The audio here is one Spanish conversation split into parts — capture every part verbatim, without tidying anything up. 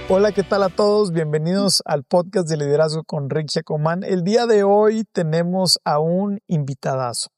Hola, ¿qué tal a todos? Bienvenidos al podcast de liderazgo con Rick Chacomán. El día de hoy tenemos a un invitadazo.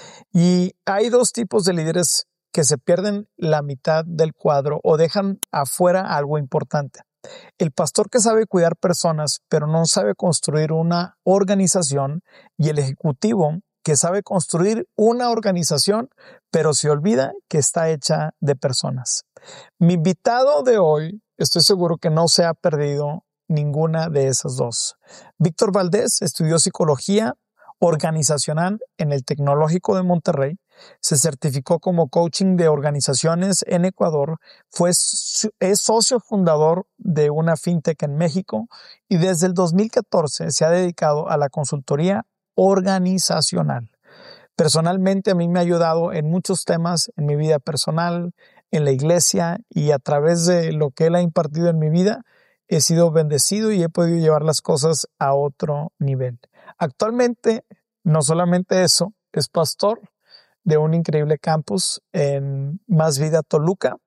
Y hay dos tipos de líderes que se pierden la mitad del cuadro o dejan afuera algo importante. El pastor que sabe cuidar personas, pero no sabe construir una organización, y el ejecutivo que sabe construir una organización, pero se olvida que está hecha de personas. Mi invitado de hoy, estoy seguro que no se ha perdido ninguna de esas dos. Víctor Valdés estudió psicología organizacional en el Tecnológico de Monterrey, se certificó como coaching de organizaciones en Ecuador, fue, es socio fundador de una fintech en México y desde el dos mil catorce se ha dedicado a la consultoría organizacional. Personalmente a mí me ha ayudado en muchos temas en mi vida personal, en la iglesia, y a través de lo que él ha impartido en mi vida he sido bendecido y he podido llevar las cosas a otro nivel. Actualmente, no solamente eso, es pastor de un increíble campus en Más Vida Toluca,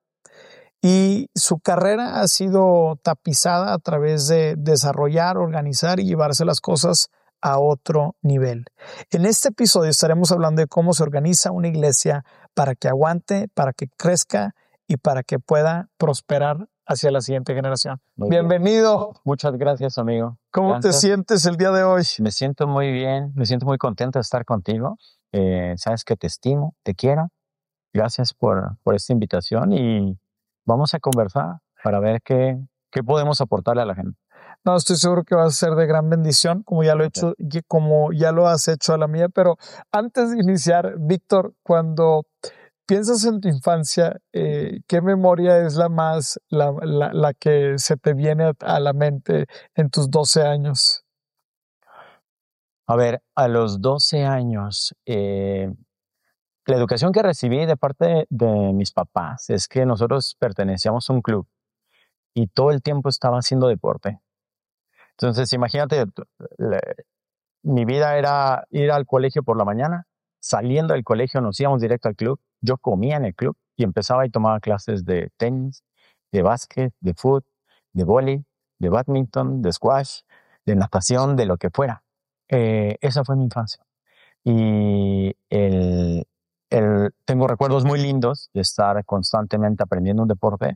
y su carrera ha sido tapizada a través de desarrollar, organizar y llevarse las cosas a otro nivel. En este episodio estaremos hablando de cómo se organiza una iglesia para que aguante, para que crezca y para que pueda prosperar hacia la siguiente generación. Muy Bienvenido. Bien. Muchas gracias, amigo. ¿Cómo Gracias. te sientes el día de hoy? Me siento muy bien, me siento muy contento de estar contigo. Eh, sabes que te estimo, te quiero. Gracias por, por esta invitación y vamos a conversar para ver qué, qué podemos aportarle a la gente. No, estoy seguro que va a ser de gran bendición, como ya lo he hecho, como ya lo has hecho a la mía. Pero antes de iniciar, Víctor, cuando piensas en tu infancia, eh, ¿qué memoria es la más, la, la, la que se te viene a la mente en tus doce años? A ver, a los doce años, eh, la educación que recibí de parte de mis papás es que nosotros pertenecíamos a un club y todo el tiempo estaba haciendo deporte. Entonces, imagínate, mi vida era ir al colegio por la mañana, saliendo del colegio nos íbamos directo al club, yo comía en el club y empezaba y tomaba clases de tenis, de básquet, de fútbol, de vóley, de badminton, de squash, de natación, de lo que fuera. Eh, esa fue mi infancia. Y el, el, tengo recuerdos muy lindos de estar constantemente aprendiendo un deporte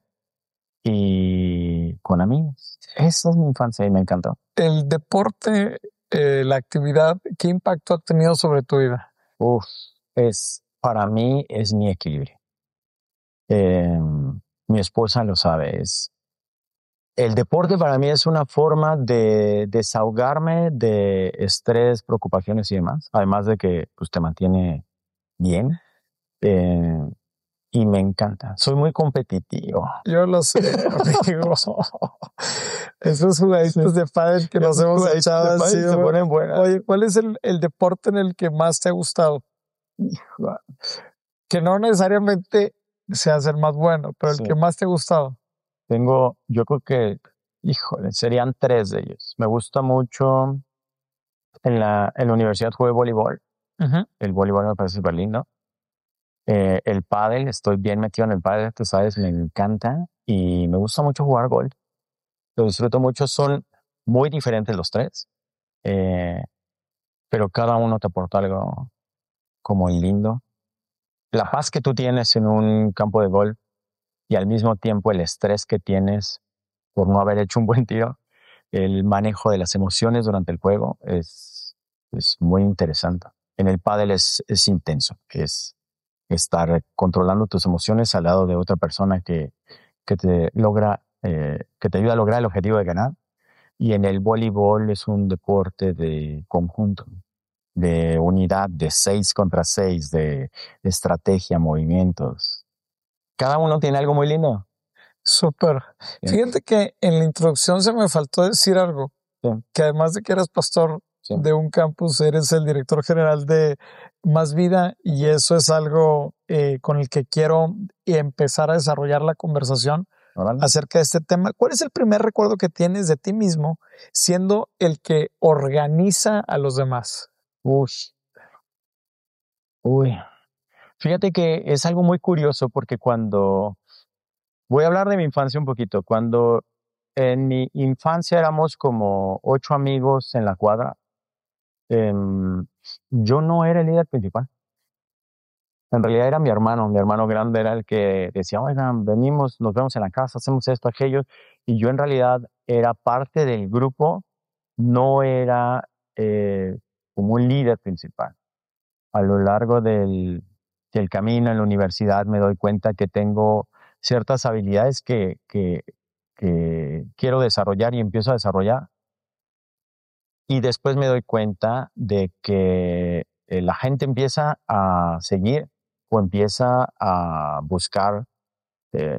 y con amigos. Esa es mi infancia y me encantó. El deporte, eh, la actividad, ¿qué impacto ha tenido sobre tu vida? Uf, es, para mí es mi equilibrio. Eh, mi esposa lo sabe. Es, el deporte para mí es una forma de desahogarme de estrés, preocupaciones y demás. Además de que pues, te mantiene bien. Eh, y me encanta. Soy muy competitivo. Yo lo sé, amigo. Esos jugaditos de pádel que nos hemos echado han sido, se ponen buenas. Oye, ¿cuál es el, el deporte en el que más te ha gustado? Que no necesariamente sea el más bueno, pero el Sí. que más te ha gustado. Tengo, yo creo que, híjole, serían tres de ellos. Me gusta mucho, en la, en la universidad jugué voleibol. Uh-huh. El voleibol me parece súper lindo. Eh, el pádel, estoy bien metido en el pádel, tú sabes, me encanta. Y me gusta mucho jugar golf. Lo disfruto mucho, son muy diferentes los tres. Eh, pero cada uno te aporta algo como lindo. La paz que tú tienes en un campo de golf y al mismo tiempo el estrés que tienes por no haber hecho un buen tiro, el manejo de las emociones durante el juego es, es muy interesante. En el pádel es, es intenso, es estar controlando tus emociones al lado de otra persona que, que te logra, eh, que te ayuda a lograr el objetivo de ganar. Y en el voleibol es un deporte de conjunto, de unidad, de seis contra seis, de estrategia, movimientos. Cada uno tiene algo muy lindo. Súper. Fíjate que en la introducción se me faltó decir algo, Sí. que además de que eres pastor Sí. de un campus, eres el director general de Más Vida, y eso es algo eh, con el que quiero empezar a desarrollar la conversación Órale. acerca de este tema. ¿Cuál es el primer recuerdo que tienes de ti mismo siendo el que organiza a los demás? Uy. Uy. Fíjate que es algo muy curioso porque cuando... Voy a hablar de mi infancia un poquito. Cuando en mi infancia éramos como ocho amigos en la cuadra. Em, yo no era el líder principal. En realidad era mi hermano, mi hermano grande era el que decía, oigan, venimos, nos vemos en la casa, hacemos esto, aquello. Y yo en realidad era parte del grupo, no era eh, como un líder principal. A lo largo del, del camino en la universidad me doy cuenta que tengo ciertas habilidades que, que, que quiero desarrollar y empiezo a desarrollar. Y después me doy cuenta de que eh, la gente empieza a seguir o empieza a buscar eh,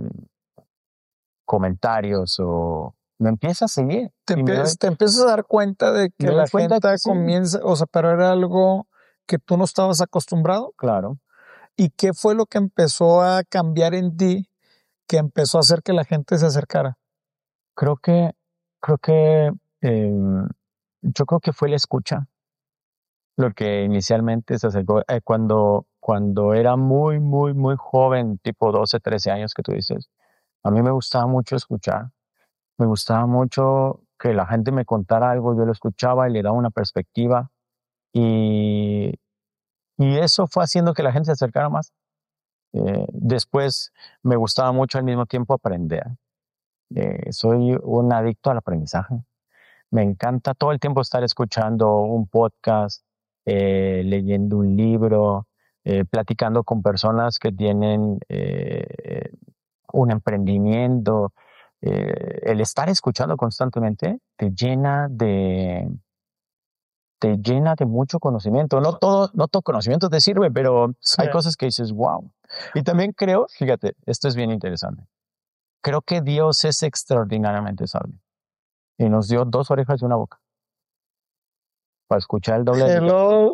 comentarios o me empieza a seguir. Te, Y me doy, empiezas, te empiezas a dar cuenta de que me doy la cuenta gente que sí, comienza, o sea, pero era algo que tú no estabas acostumbrado. claro. ¿Y qué fue lo que empezó a cambiar en ti que empezó a hacer que la gente se acercara? Creo que, creo que, eh, yo creo que fue la escucha lo que inicialmente se acercó. Eh, cuando, cuando era muy, muy, muy joven, tipo doce, trece años que tú dices, a mí me gustaba mucho escuchar. Me gustaba mucho que la gente me contara algo, yo lo escuchaba y le daba una perspectiva y, y eso fue haciendo que la gente se acercara más. Eh, después me gustaba mucho al mismo tiempo aprender. Eh, soy un adicto al aprendizaje. Me encanta todo el tiempo estar escuchando un podcast, eh, leyendo un libro, eh, platicando con personas que tienen eh, un emprendimiento. Eh, el estar escuchando constantemente te llena de, te llena de mucho conocimiento. No todo, no todo conocimiento te sirve, pero Sí. hay cosas que dices, wow. Y también creo, fíjate, esto es bien interesante. Creo que Dios es extraordinariamente sabio y nos dio dos orejas y una boca para escuchar el doble de Hello.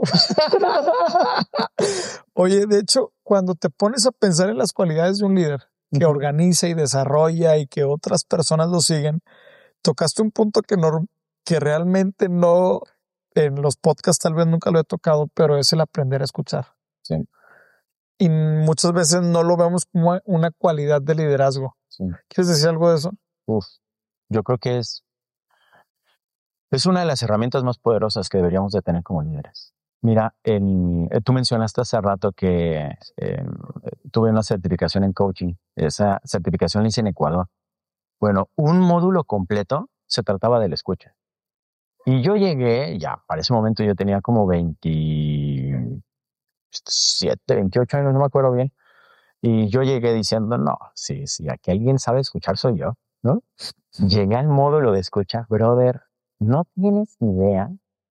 Oye, de hecho, cuando te pones a pensar en las cualidades de un líder que Ujú. organiza y desarrolla y que otras personas lo siguen, tocaste un punto que, no, que realmente no, en los podcasts tal vez nunca lo he tocado, pero es el aprender a escuchar. Sí, Y muchas veces no lo vemos como una cualidad de liderazgo. sí. ¿Quieres decir algo de eso? Uf. Yo creo que es, es una de las herramientas más poderosas que deberíamos de tener como líderes. Mira, en, eh, tú mencionaste hace rato que eh, tuve una certificación en coaching. Esa certificación la hice en Ecuador. Bueno, un módulo completo se trataba de la escucha. Y yo llegué, ya, para ese momento yo tenía como veintisiete, veintiocho años, no me acuerdo bien. Y yo llegué diciendo, no, sí, sí, aquí alguien sabe escuchar soy yo, ¿no? Llegué al módulo de escucha, brother, no tienes idea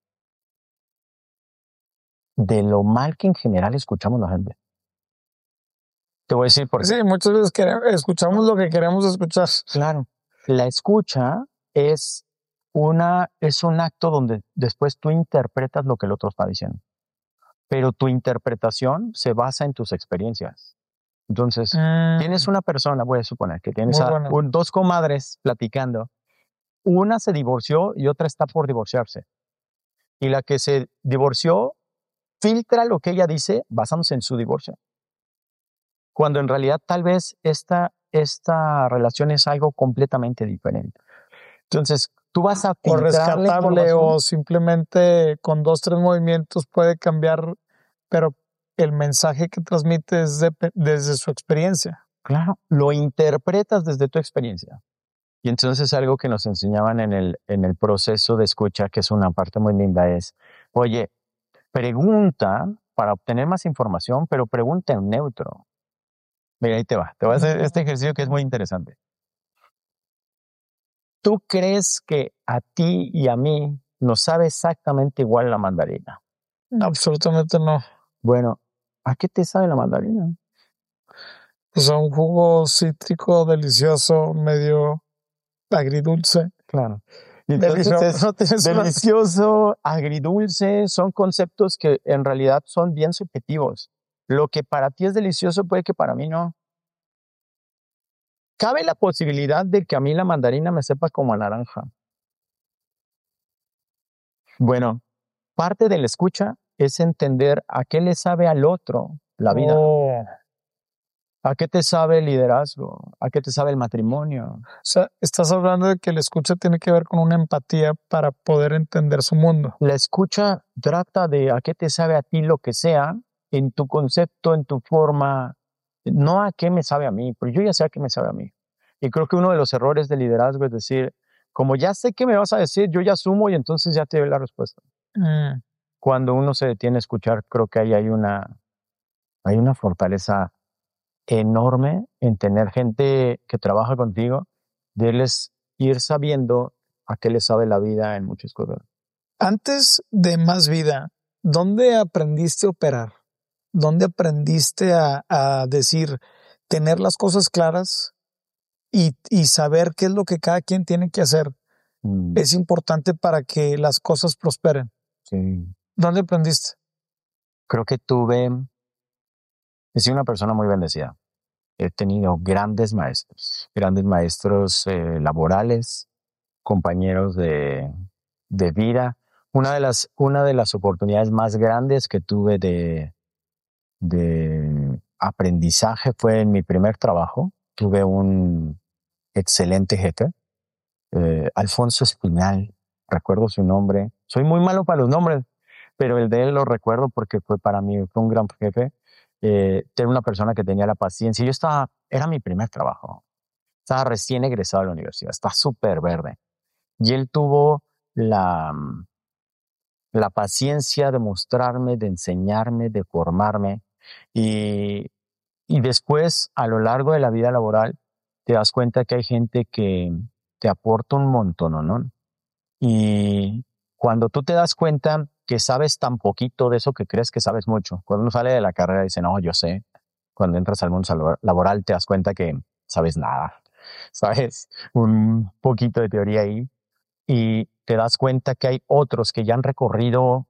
de lo mal que en general escuchamos la gente. Te voy a decir por qué. Sí, muchas veces queremos, escuchamos lo que queremos escuchar. Claro, la escucha es una, es un acto donde después tú interpretas lo que el otro está diciendo, pero tu interpretación se basa en tus experiencias. Entonces, Mm, tienes una persona, voy a suponer que tienes muy a bueno. un- dos comadres platicando. Una se divorció y otra está por divorciarse. Y la que se divorció filtra lo que ella dice basándose en su divorcio. Cuando en realidad tal vez esta, esta relación es algo completamente diferente. Entonces, tú vas a O filtrar la rescatable información. o simplemente con dos, tres movimientos puede cambiar, pero el mensaje que transmite es de- desde su experiencia. Claro, lo interpretas desde tu experiencia. Y entonces algo que nos enseñaban en el, en el proceso de escucha, que es una parte muy linda, es, oye, pregunta para obtener más información, pero pregunta en neutro. Mira, ahí te va. Te voy a hacer este ejercicio que es muy interesante. ¿Tú crees que a ti y a mí nos sabe exactamente igual la mandarina? Absolutamente no. Bueno, ¿a qué te sabe la mandarina? O sea, un jugo cítrico delicioso, medio agridulce. Claro. Y Deli- entonces no, es no tienes una- delicioso, agridulce, son conceptos que en realidad son bien subjetivos. Lo que para ti es delicioso puede que para mí no. Cabe la posibilidad de que a mí la mandarina me sepa como a naranja. Bueno, parte de la escucha es entender a qué le sabe al otro la vida. Oh, ¿A qué te sabe el liderazgo? ¿A qué te sabe el matrimonio? O sea, estás hablando de que la escucha tiene que ver con una empatía para poder entender su mundo. La escucha trata de a qué te sabe a ti lo que sea, en tu concepto, en tu forma, no a qué me sabe a mí, pero yo ya sé a qué me sabe a mí. Y creo que uno de los errores del liderazgo es decir, como ya sé qué me vas a decir, yo ya asumo y entonces ya te doy la respuesta. Mm. Cuando uno se detiene a escuchar, creo que ahí hay una, hay una fortaleza enorme en tener gente que trabaja contigo, de irles, ir sabiendo a qué les sabe la vida en muchas cosas. Antes de Más Vida, ¿dónde aprendiste a operar? ¿Dónde aprendiste a, a decir, tener las cosas claras y, y saber qué es lo que cada quien tiene que hacer? Mm, Es importante para que las cosas prosperen. sí. ¿Dónde aprendiste? Creo que tuve, he sido una persona muy bendecida. He tenido grandes maestros, grandes maestros eh, laborales, compañeros de, de vida. Una de las, una de las oportunidades más grandes que tuve de, de aprendizaje fue en mi primer trabajo. Tuve un excelente jefe, eh, Alfonso Espinal, recuerdo su nombre. Soy muy malo para los nombres, pero el de él lo recuerdo porque fue para mí, fue un gran jefe. Eh, era una persona que tenía la paciencia. Yo estaba, era mi primer trabajo. Estaba recién egresado de la universidad, estaba súper verde. Y él tuvo la, la paciencia de mostrarme, de enseñarme, de formarme. Y, y después, a lo largo de la vida laboral, te das cuenta que hay gente que te aporta un montón, ¿no? Y cuando tú te das cuenta que sabes tan poquito de eso que crees que sabes mucho, cuando uno sale de la carrera y dice, no, yo sé, cuando entras al mundo laboral te das cuenta que sabes nada, sabes un poquito de teoría ahí y te das cuenta que hay otros que ya han recorrido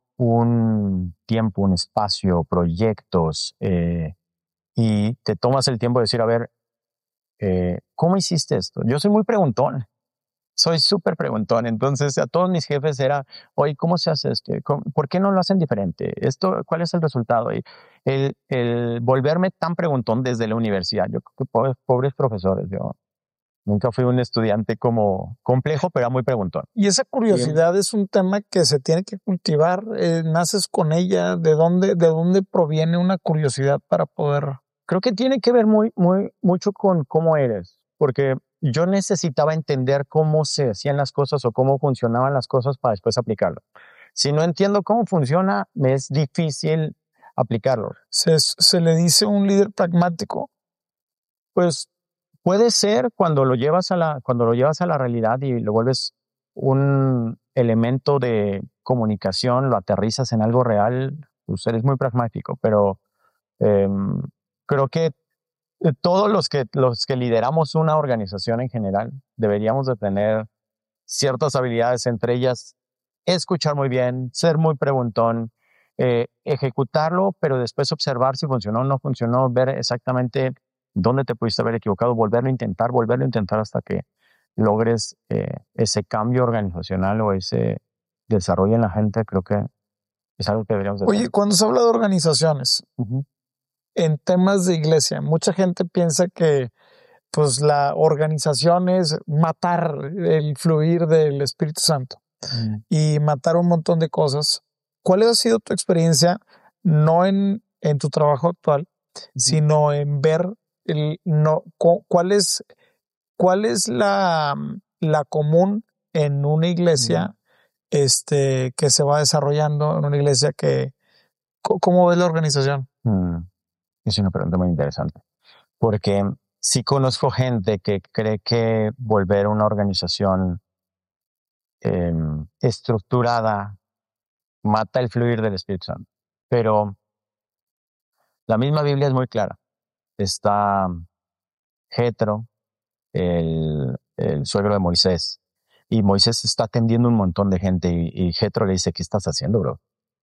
un tiempo, un espacio, proyectos, eh, y te tomas el tiempo de decir, a ver, eh, ¿cómo hiciste esto? Yo soy muy preguntón. Soy súper preguntón, entonces a todos mis jefes era, oye, ¿cómo se hace esto? ¿Por qué no lo hacen diferente? Esto, ¿cuál es el resultado? Y el, el volverme tan preguntón desde la universidad, yo creo que pobres, pobres profesores, yo nunca fui un estudiante como complejo, pero era muy preguntón. Y esa curiosidad es un tema que se tiene que cultivar. Eh, naces con ella. ¿De dónde, de dónde proviene una curiosidad para poder? Creo que tiene que ver muy, muy, mucho con cómo eres, porque yo necesitaba entender cómo se hacían las cosas o cómo funcionaban las cosas para después aplicarlo. Si no entiendo cómo funciona, me es difícil aplicarlo. Se, se le dice un líder pragmático. Pues puede ser cuando lo llevas a la, cuando lo llevas a la realidad y lo vuelves un elemento de comunicación, lo aterrizas en algo real, pues eres muy pragmático, pero eh, creo que todos los que, los que lideramos una organización en general deberíamos de tener ciertas habilidades, entre ellas escuchar muy bien, ser muy preguntón, eh, ejecutarlo, pero después observar si funcionó o no funcionó, ver exactamente dónde te pudiste haber equivocado, volverlo a intentar, volverlo a intentar hasta que logres eh, ese cambio organizacional o ese desarrollo en la gente. Creo que es algo que deberíamos de Oye, tener. cuando se habla de organizaciones, Uh-huh. en temas de iglesia, mucha gente piensa que pues la organización es matar el fluir del Espíritu Santo Uh-huh. y matar un montón de cosas. ¿Cuál ha sido tu experiencia, no en, en tu trabajo actual, uh-huh, sino en ver el, no, cu, cuál es, cuál es la, la común en una iglesia uh-huh, este, que se va desarrollando, en una iglesia que, ¿cómo ves la organización? Uh-huh. Es una pregunta muy interesante, porque sí conozco gente que cree que volver una organización eh, estructurada mata el fluir del Espíritu Santo. Pero la misma Biblia es muy clara. Está Jetro, el, el suegro de Moisés, y Moisés está atendiendo un montón de gente y, y Jetro le dice, ¿qué estás haciendo, bro?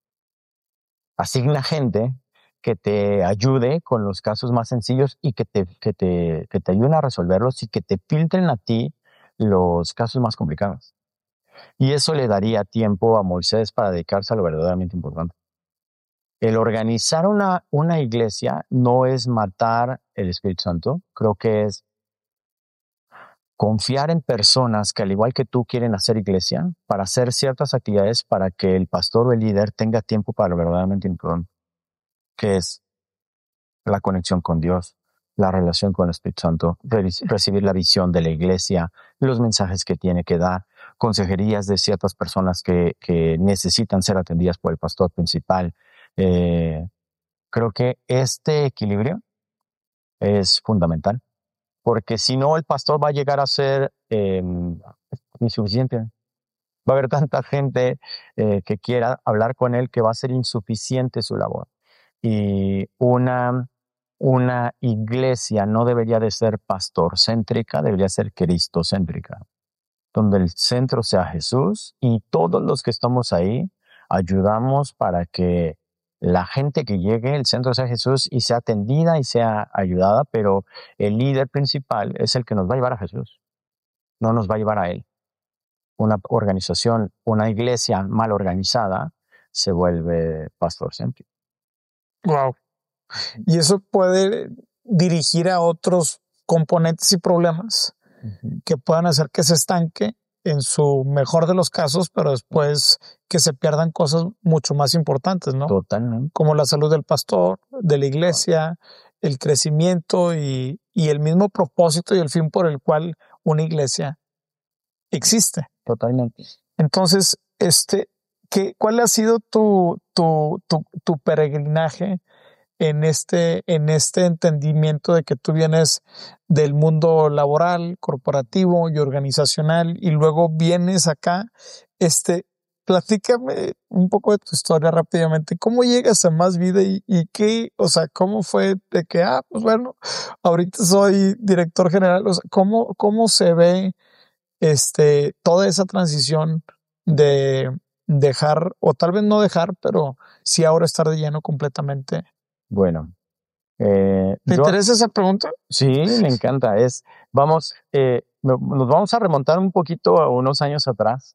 Asigna gente que te ayude con los casos más sencillos y que te, que te, que te ayuden a resolverlos y que te filtren a ti los casos más complicados. Y eso le daría tiempo a Moisés para dedicarse a lo verdaderamente importante. el organizar una, una iglesia no es matar el Espíritu Santo, creo que es confiar en personas que al igual que tú quieren hacer iglesia para hacer ciertas actividades para que el pastor o el líder tenga tiempo para lo verdaderamente importante, que es la conexión con Dios, la relación con el Espíritu Santo, re- recibir la visión de la iglesia, los mensajes que tiene que dar, consejerías de ciertas personas que, que necesitan ser atendidas por el pastor principal. Eh, creo que este equilibrio es fundamental, porque si no el pastor va a llegar a ser eh, insuficiente. Va a haber tanta gente eh, que quiera hablar con él que va a ser insuficiente su labor. Y una, una iglesia no debería de ser pastorcéntrica, debería ser cristocéntrica, donde el centro sea Jesús y todos los que estamos ahí ayudamos para que la gente que llegue, el centro sea Jesús y sea atendida y sea ayudada, pero el líder principal es el que nos va a llevar a Jesús, no nos va a llevar a él. Una organización, una iglesia mal organizada se vuelve pastorcéntrica. Wow. Y eso puede dirigir a otros componentes y problemas Uh-huh. que puedan hacer que se estanque en su mejor de los casos, pero después que se pierdan cosas mucho más importantes, ¿no? Totalmente. Como la salud del pastor, de la iglesia, el crecimiento y, y el mismo propósito y el fin por el cual una iglesia existe. Totalmente. Entonces, este, ¿qué, ¿cuál ha sido tu, tu, tu, tu peregrinaje en este, en este entendimiento de que tú vienes del mundo laboral, corporativo y organizacional y luego vienes acá? Este, platícame un poco de tu historia rápidamente. ¿Cómo llegas a Más Vida y, y qué, o sea, cómo fue de que, ah, pues bueno, ahorita soy director general? O sea, ¿cómo, cómo se ve este, toda esa transición de dejar, o tal vez no dejar, pero sí ahora estar de lleno completamente? Bueno, eh, ¿Te yo, interesa esa pregunta? sí, me encanta. Es, vamos, eh, no- nos vamos a remontar un poquito a unos años atrás.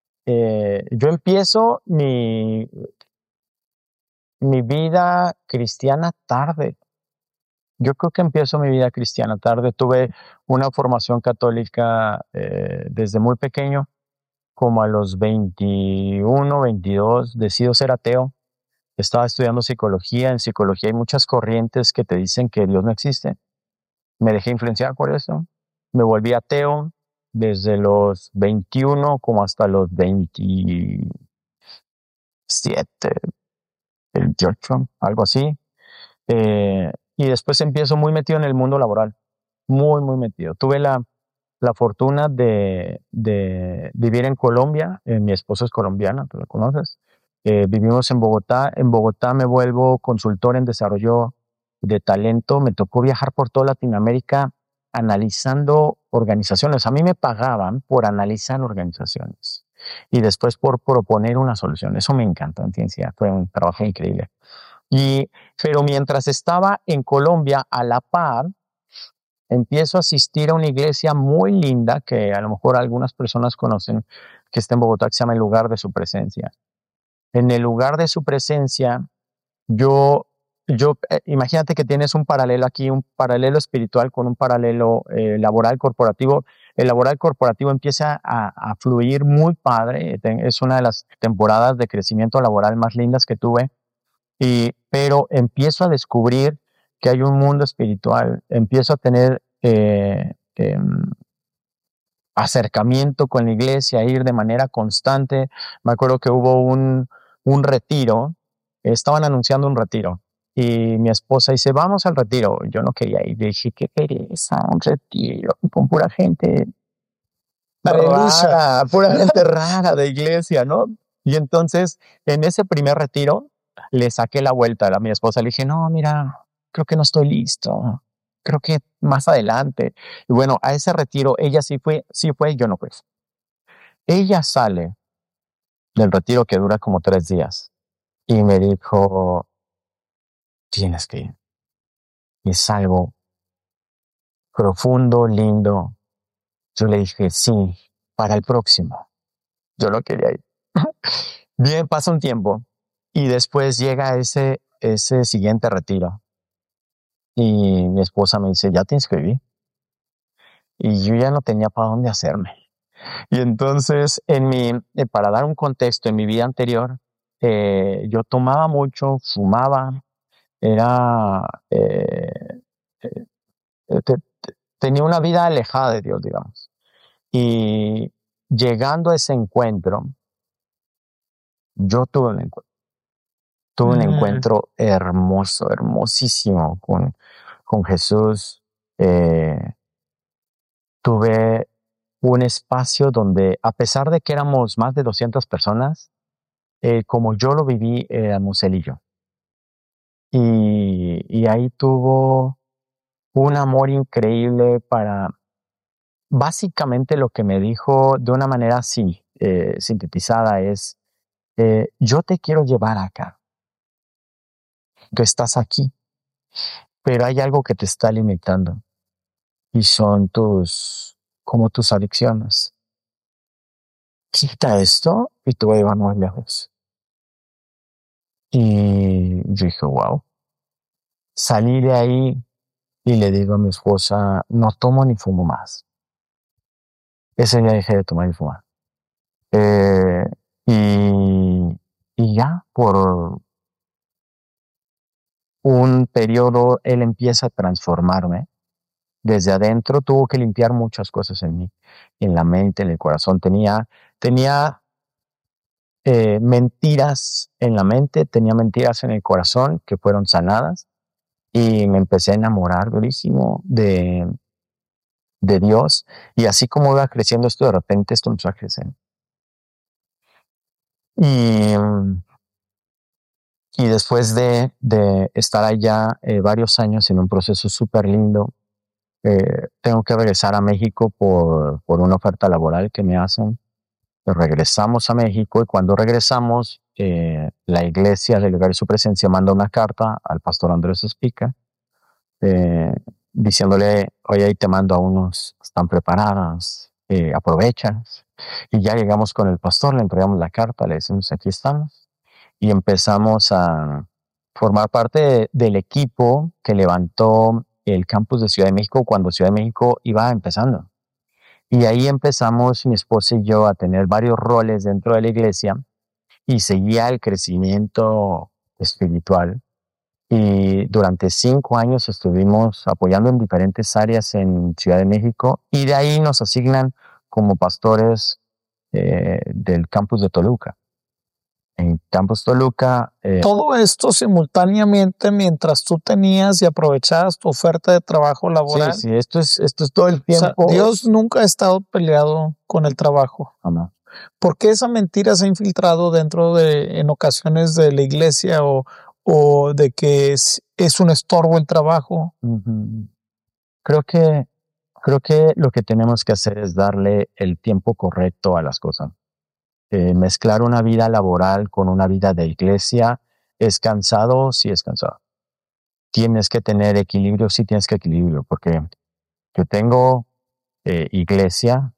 Eh, yo empiezo mi, mi vida cristiana tarde. Yo creo que empiezo mi vida cristiana tarde. Tuve una formación católica eh, desde muy pequeño, como a los veintiuno, veintidós, decido ser ateo. Estaba estudiando psicología. En psicología hay muchas corrientes que te dicen que Dios no existe. Me dejé influenciar por eso. Me volví ateo desde los veintiuno como hasta los veintisiete, veintiocho, algo así. Eh, y después empiezo muy metido en el mundo laboral. Muy, muy metido. Tuve la, la fortuna de, de vivir en Colombia. Eh, mi esposa es colombiana, tú la conoces. Eh, vivimos en Bogotá. En Bogotá me vuelvo consultor en desarrollo de talento. Me tocó viajar por toda Latinoamérica analizando organizaciones. A mí me pagaban por analizar organizaciones y después por proponer una solución. Eso me encanta, en ciencia. Fue un trabajo increíble. Y, pero mientras estaba en Colombia, a la par, empiezo a asistir a una iglesia muy linda que a lo mejor algunas personas conocen, que está en Bogotá, que se llama El Lugar de Su Presencia. En el lugar de su presencia, yo, yo eh, imagínate que tienes un paralelo aquí, un paralelo espiritual con un paralelo eh, laboral corporativo. El laboral corporativo empieza a, a fluir muy padre. Es una de las temporadas de crecimiento laboral más lindas que tuve. Y, pero empiezo a descubrir que hay un mundo espiritual. Empiezo a tener eh, eh, acercamiento con la iglesia, a ir de manera constante. Me acuerdo que hubo un, un retiro, estaban anunciando un retiro y mi esposa dice, vamos al retiro. Yo no quería ir, dije, qué pereza, un retiro con pura gente Aleluya. rara, pura gente rara de iglesia, ¿no? Y entonces, en ese primer retiro, le saqué la vuelta a mi esposa, le dije, no, mira, creo que no estoy listo, creo que más adelante. Y bueno, a ese retiro, ella sí fue, sí fue, yo no fui. Ella sale del retiro que dura como tres días y me dijo, tienes que ir. Y es algo profundo, lindo. Yo le dije, sí, para el próximo. Yo no quería ir. Bien, pasa un tiempo Y después llega ese, ese siguiente retiro. Y mi esposa me dice, ya te inscribí. Y yo ya no tenía para dónde hacerme. Y entonces, en mi, eh, para dar un contexto, en mi vida anterior, eh, yo tomaba mucho, fumaba, era, eh, eh, te- te- tenía una vida alejada de Dios, digamos. Y llegando a ese encuentro, yo tuve un encuentro, tuve un Mm. encuentro hermoso, hermosísimo con, con Jesús. Eh, tuve un espacio donde, a pesar de que éramos más de doscientas personas, eh, como yo lo viví, éramos él y yo. Y, y ahí tuvo un amor increíble para, básicamente lo que me dijo de una manera así, eh, sintetizada es, eh, yo te quiero llevar acá. Tú estás aquí, pero hay algo que te está limitando y son tus, como tus adicciones. Quita esto y te voy a llevar más lejos. Y yo dije, wow. Salí de ahí y le digo a mi esposa, no tomo ni fumo más. Ese día dejé de tomar y fumar. Eh, y, y ya por un periodo él empieza a transformarme. Desde adentro tuvo que limpiar muchas cosas en mí, en la mente, en el corazón. Tenía, tenía eh, mentiras en la mente, tenía mentiras en el corazón que fueron sanadas y me empecé a enamorar durísimo de, de Dios. Y así como iba creciendo esto, de repente esto empezó a crecer. Y, y después de, de estar allá eh, varios años en un proceso súper lindo, eh, tengo que regresar a México por, por una oferta laboral que me hacen. Regresamos a México y cuando regresamos, eh, la iglesia, al lugar de su presencia, manda una carta al pastor Andrés Espica, eh, diciéndole, oye, ahí te mando a unos, están preparadas, eh, aprovechas. Y ya llegamos con el pastor, le entregamos la carta, le decimos, aquí estamos. Y empezamos a formar parte de, del equipo que levantó el campus de Ciudad de México cuando Ciudad de México iba empezando. Y ahí empezamos mi esposa y yo a tener varios roles dentro de la iglesia y seguía el crecimiento espiritual. Y durante cinco años estuvimos apoyando en diferentes áreas en Ciudad de México y de ahí nos asignan como pastores eh, del campus de Toluca. En Campus Toluca. Eh, Todo esto simultáneamente mientras tú tenías y aprovechabas tu oferta de trabajo laboral. Sí, sí, esto es, esto es todo el tiempo. O sea, Dios nunca ha estado peleado con el trabajo. No. ¿Por qué esa mentira se ha infiltrado dentro de, en ocasiones, de la iglesia o, o de que es, es un estorbo el trabajo? Uh-huh. Creo que, creo que lo que tenemos que hacer es darle el tiempo correcto a las cosas. Eh, mezclar una vida laboral con una vida de iglesia es cansado, sí es cansado. Tienes que tener equilibrio, sí tienes que equilibrio, porque yo tengo eh, iglesia,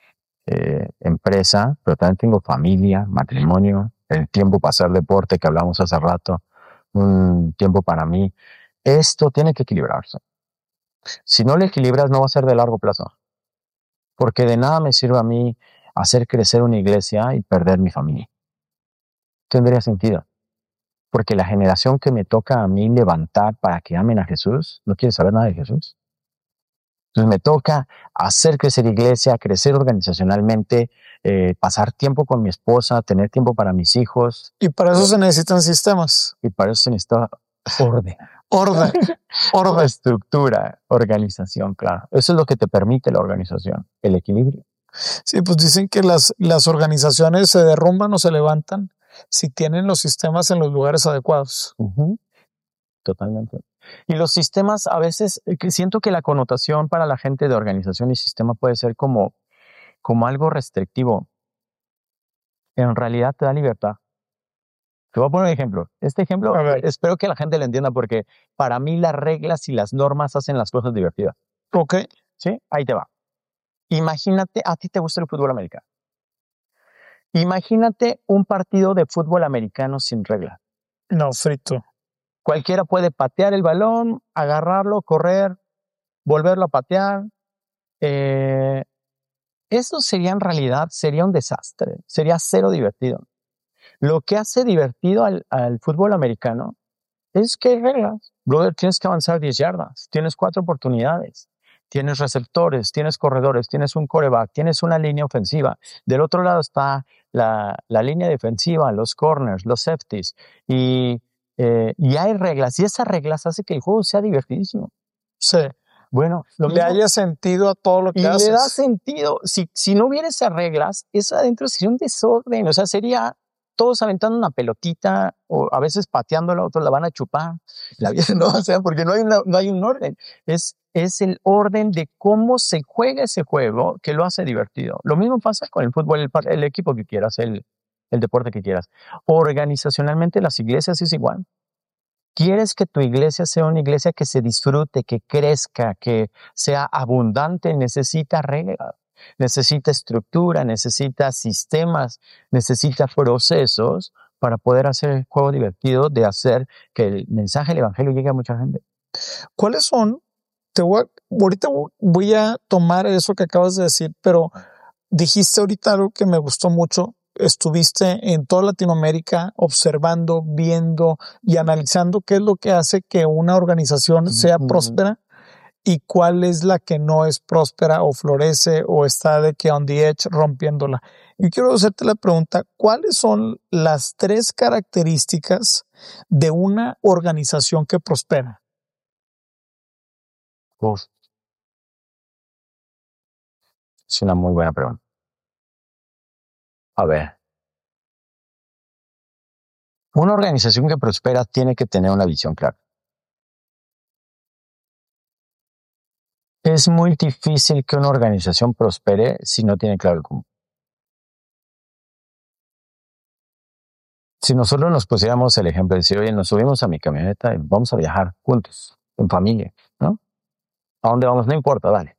eh, empresa, pero también tengo familia, matrimonio, el tiempo para hacer deporte que hablamos hace rato, un tiempo para mí. Esto tiene que equilibrarse. Si no lo equilibras, no va a ser de largo plazo. Porque de nada me sirve a mí hacer crecer una iglesia y perder mi familia. Tendría sentido. Porque la generación que me toca a mí levantar para que amen a Jesús, no quiere saber nada de Jesús. Entonces me toca hacer crecer iglesia, crecer organizacionalmente, eh, pasar tiempo con mi esposa, tener tiempo para mis hijos. Y para eso se necesitan sistemas. Y para eso se necesita orden. Orden. Orden. Estructura, organización, claro. Eso es lo que te permite la organización, el equilibrio. Sí, pues dicen que las, las organizaciones se derrumban o se levantan si tienen los sistemas en los lugares adecuados. Uh-huh. Totalmente. Y los sistemas, a veces, que siento que la connotación para la gente de organización y sistema puede ser como, como algo restrictivo. En realidad te da libertad. Te voy a poner un ejemplo. Este ejemplo espero que la gente lo entienda porque para mí las reglas y las normas hacen las cosas divertidas. Ok. ¿Sí? Ahí te va. Imagínate, a ti te gusta el fútbol americano. Imagínate un partido de fútbol americano sin reglas. No, frito. Cualquiera puede patear el balón, agarrarlo, correr, volverlo a patear. Eh, eso sería en realidad, sería un desastre, sería cero divertido. Lo que hace divertido al, al fútbol americano es que hay reglas. Brother, tienes que avanzar diez yardas, tienes cuatro oportunidades, tienes receptores, tienes corredores, tienes un quarterback, tienes una línea ofensiva. Del otro lado está la, la línea defensiva, los corners, los safeties. Y, eh, y hay reglas, y esas reglas hacen que el juego sea divertidísimo. Sí. Bueno, lo Le mismo, haya sentido a todo lo que y haces. le da sentido. Si, si no hubiera esas reglas, eso adentro sería un desorden. O sea, sería todos aventando una pelotita o a veces pateándola, otros la van a chupar. La vida, no, o sea, porque no hay, una, no hay un orden. Es, es el orden de cómo se juega ese juego que lo hace divertido. Lo mismo pasa con el fútbol, el, el equipo que quieras, el, el deporte que quieras. Organizacionalmente las iglesias es igual. ¿Quieres que tu iglesia sea una iglesia que se disfrute, que crezca, que sea abundante? Necesita reglas, necesita estructura, necesita sistemas, necesita procesos para poder hacer el juego divertido, de hacer que el mensaje del evangelio llegue a mucha gente. ¿Cuáles son? Te voy a, ahorita voy a tomar eso que acabas de decir, pero dijiste ahorita algo que me gustó mucho. Estuviste en toda Latinoamérica observando, viendo y analizando qué es lo que hace que una organización sea Mm. próspera y cuál es la que no es próspera o florece o está de que on the edge rompiéndola. Y quiero hacerte la pregunta, ¿cuáles son las tres características de una organización que prospera? Uf. Es una muy buena pregunta. A ver. Una organización que prospera tiene que tener una visión clara. Es muy difícil que una organización prospere si no tiene claro el cómo. Si nosotros nos pusiéramos el ejemplo de decir, oye, nos subimos a mi camioneta y vamos a viajar juntos, en familia, ¿no? ¿A dónde vamos? No importa, dale.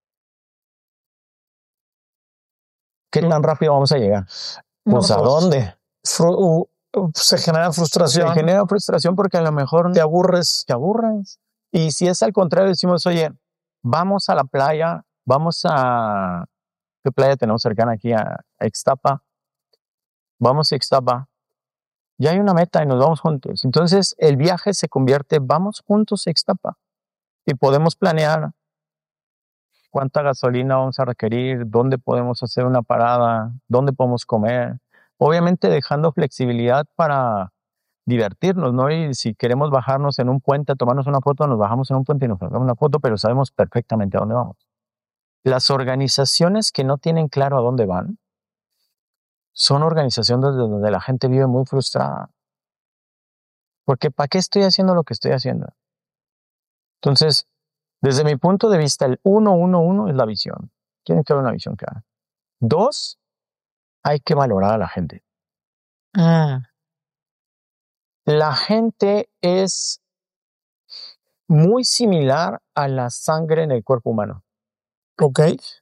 ¿Qué tan rápido vamos a llegar? Pues, ¿a dónde? Fru- uh, se genera frustración. Se genera frustración porque a lo mejor Te aburres. te aburres. Y si es al contrario, decimos, oye, vamos a la playa, vamos a... ¿Qué playa tenemos cercana aquí? A Ixtapa. Vamos a Ixtapa. Ya hay una meta y nos vamos juntos. Entonces el viaje se convierte, vamos juntos a Ixtapa. Y podemos planear cuánta gasolina vamos a requerir, dónde podemos hacer una parada, dónde podemos comer. Obviamente dejando flexibilidad para divertirnos, ¿no? Y si queremos bajarnos en un puente a tomarnos una foto, nos bajamos en un puente y nos sacamos una foto, pero sabemos perfectamente a dónde vamos. Las organizaciones que no tienen claro a dónde van son organizaciones donde la gente vive muy frustrada. Porque ¿para qué estoy haciendo lo que estoy haciendo? Entonces, desde mi punto de vista, el uno, uno, uno es la visión. Tiene que haber una visión clara. Dos, hay que valorar a la gente. Mm. La gente es muy similar a la sangre en el cuerpo humano. Ok.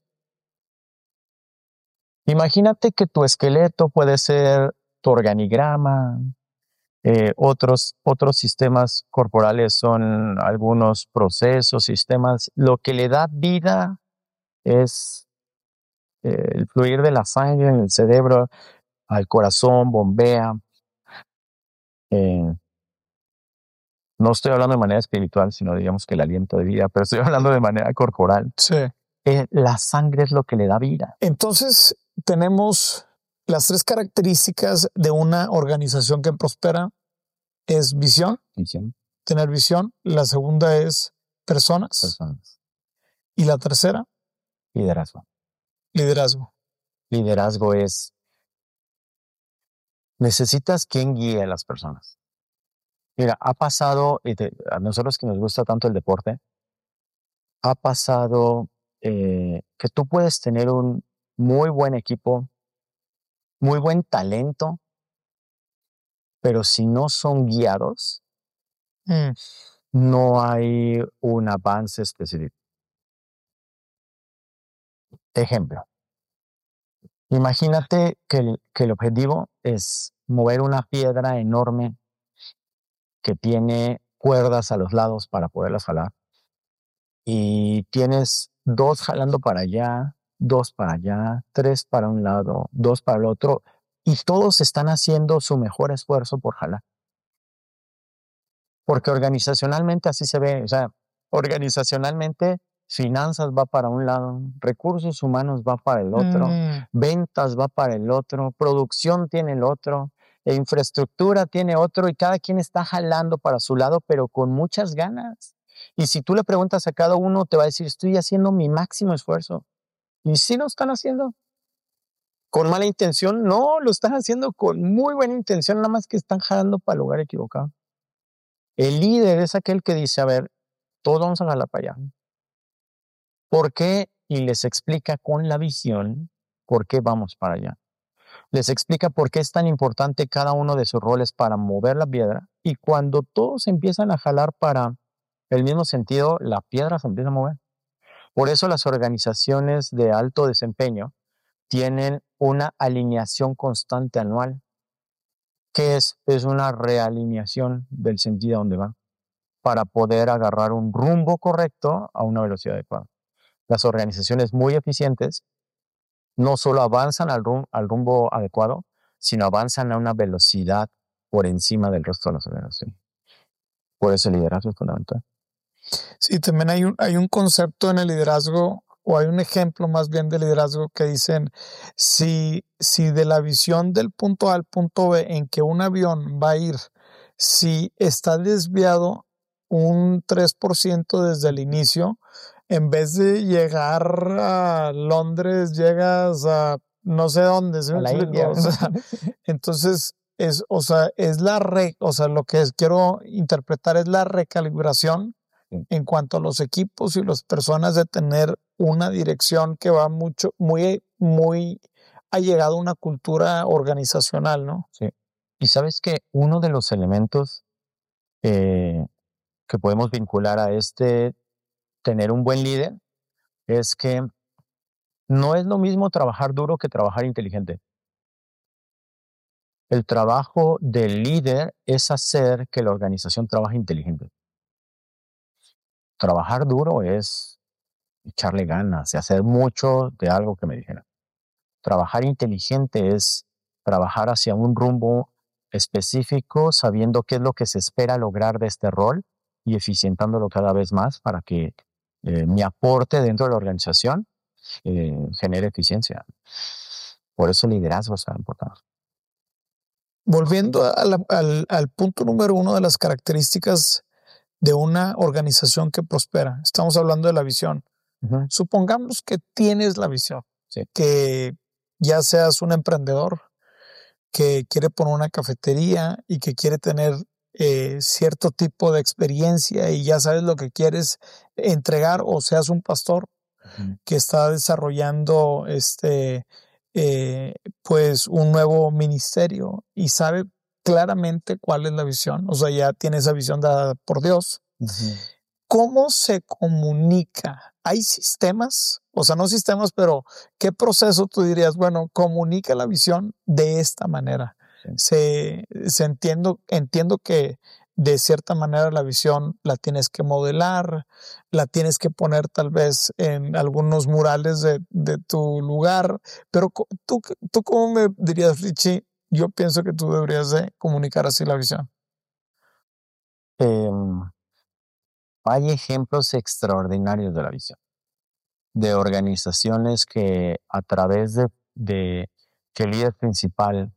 Imagínate que tu esqueleto puede ser tu organigrama. Eh, otros, otros sistemas corporales son algunos procesos, sistemas. Lo que le da vida es eh, el fluir de la sangre en el cerebro, al corazón, bombea. Eh, no estoy hablando de manera espiritual, sino digamos que el aliento de vida, pero estoy hablando de manera corporal. Sí. Eh, la sangre es lo que le da vida. Entonces, tenemos las tres características de una organización que prospera. Es visión, Visión, tener visión. La segunda es personas. personas. Y la tercera, Liderazgo. liderazgo. Liderazgo es, necesitas quien guíe a las personas. Mira, ha pasado, y te- a nosotros que nos gusta tanto el deporte, ha pasado eh, que tú puedes tener un muy buen equipo, muy buen talento, pero si no son guiados, Mm. no hay un avance específico. Ejemplo, imagínate que el, que el objetivo es mover una piedra enorme que tiene cuerdas a los lados para poderlas jalar. Y tienes dos jalando para allá, dos para allá, tres para un lado, dos para el otro, y todos están haciendo su mejor esfuerzo por jalar. Porque organizacionalmente así se ve, o sea, organizacionalmente finanzas va para un lado, recursos humanos va para el otro, Mm, ventas va para el otro, producción tiene el otro, e infraestructura tiene otro, y cada quien está jalando para su lado, pero con muchas ganas. Y si tú le preguntas a cada uno, te va a decir, estoy haciendo mi máximo esfuerzo. ¿Y si lo están haciendo? ¿Con mala intención? No, lo están haciendo con muy buena intención, nada más que están jalando para el lugar equivocado. El líder es aquel que dice, a ver, todos vamos a jalar para allá. ¿Por qué? Y les explica con la visión por qué vamos para allá. Les explica por qué es tan importante cada uno de sus roles para mover la piedra, y cuando todos empiezan a jalar para el mismo sentido, la piedra se empieza a mover. Por eso las organizaciones de alto desempeño tienen una alineación constante anual. ¿Qué es? Es una realineación del sentido a donde va, para poder agarrar un rumbo correcto a una velocidad adecuada. Las organizaciones muy eficientes no solo avanzan al, rum- al rumbo adecuado, sino avanzan a una velocidad por encima del resto de las organizaciones. Por eso el liderazgo es fundamental. sí, también hay un, hay un concepto en el liderazgo, o hay un ejemplo más bien de liderazgo que dicen, si, si de la visión del punto A al punto B en que un avión va a ir, si está desviado un tres por ciento desde el inicio, en vez de llegar a Londres, llegas a no sé dónde, ¿sí me A la explico? India. O sea, entonces, es, o sea, es la re, o sea, lo que es- quiero interpretar es la recalibración Sí. en cuanto a los equipos y las personas, de tener una dirección que va mucho, muy, muy allegado a una cultura organizacional, ¿no? Sí. Y sabes que uno de los elementos eh, que podemos vincular a este tener un buen líder es que no es lo mismo trabajar duro que trabajar inteligente. El trabajo del líder es hacer que la organización trabaje inteligente. Trabajar duro es echarle ganas y hacer mucho de algo que me dijeron. Trabajar inteligente es trabajar hacia un rumbo específico, sabiendo qué es lo que se espera lograr de este rol y eficientándolo cada vez más para que eh, mi aporte dentro de la organización eh, genere eficiencia. Por eso el liderazgo es tan importante. Volviendo a la- al, al punto número uno de las características de una organización que prospera, estamos hablando de la visión. Ujú. Supongamos que tienes la visión, Sí. que ya seas un emprendedor que quiere poner una cafetería y que quiere tener eh, cierto tipo de experiencia y ya sabes lo que quieres entregar, o seas un pastor Ujú. que está desarrollando este eh, pues un nuevo ministerio y sabe claramente cuál es la visión, o sea, ya tiene esa visión dada por Dios. Ujú. ¿Cómo se comunica? ¿Hay sistemas? O sea, no sistemas, pero ¿qué proceso tú dirías? Bueno, comunica la visión de esta manera. Sí. Se, se entiendo, entiendo que de cierta manera la visión la tienes que modelar, la tienes que poner tal vez en algunos murales de, de tu lugar, pero co- tú, tú cómo me dirías, Richie, yo pienso que tú deberías de comunicar así la visión. Em, hay ejemplos extraordinarios de la visión, de organizaciones que a través de, de que el líder principal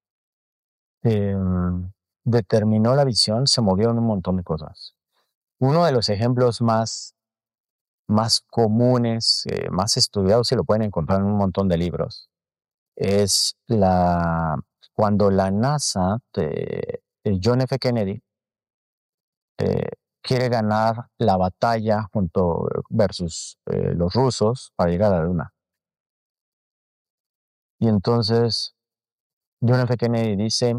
em, determinó la visión, se movieron un montón de cosas. Uno de los ejemplos más, más comunes, eh, más estudiados, y lo pueden encontrar en un montón de libros, es la, cuando la NASA de, de John F. Kennedy eh, quiere ganar la batalla junto versus eh, los rusos para llegar a la Luna. Y entonces John F. Kennedy dice,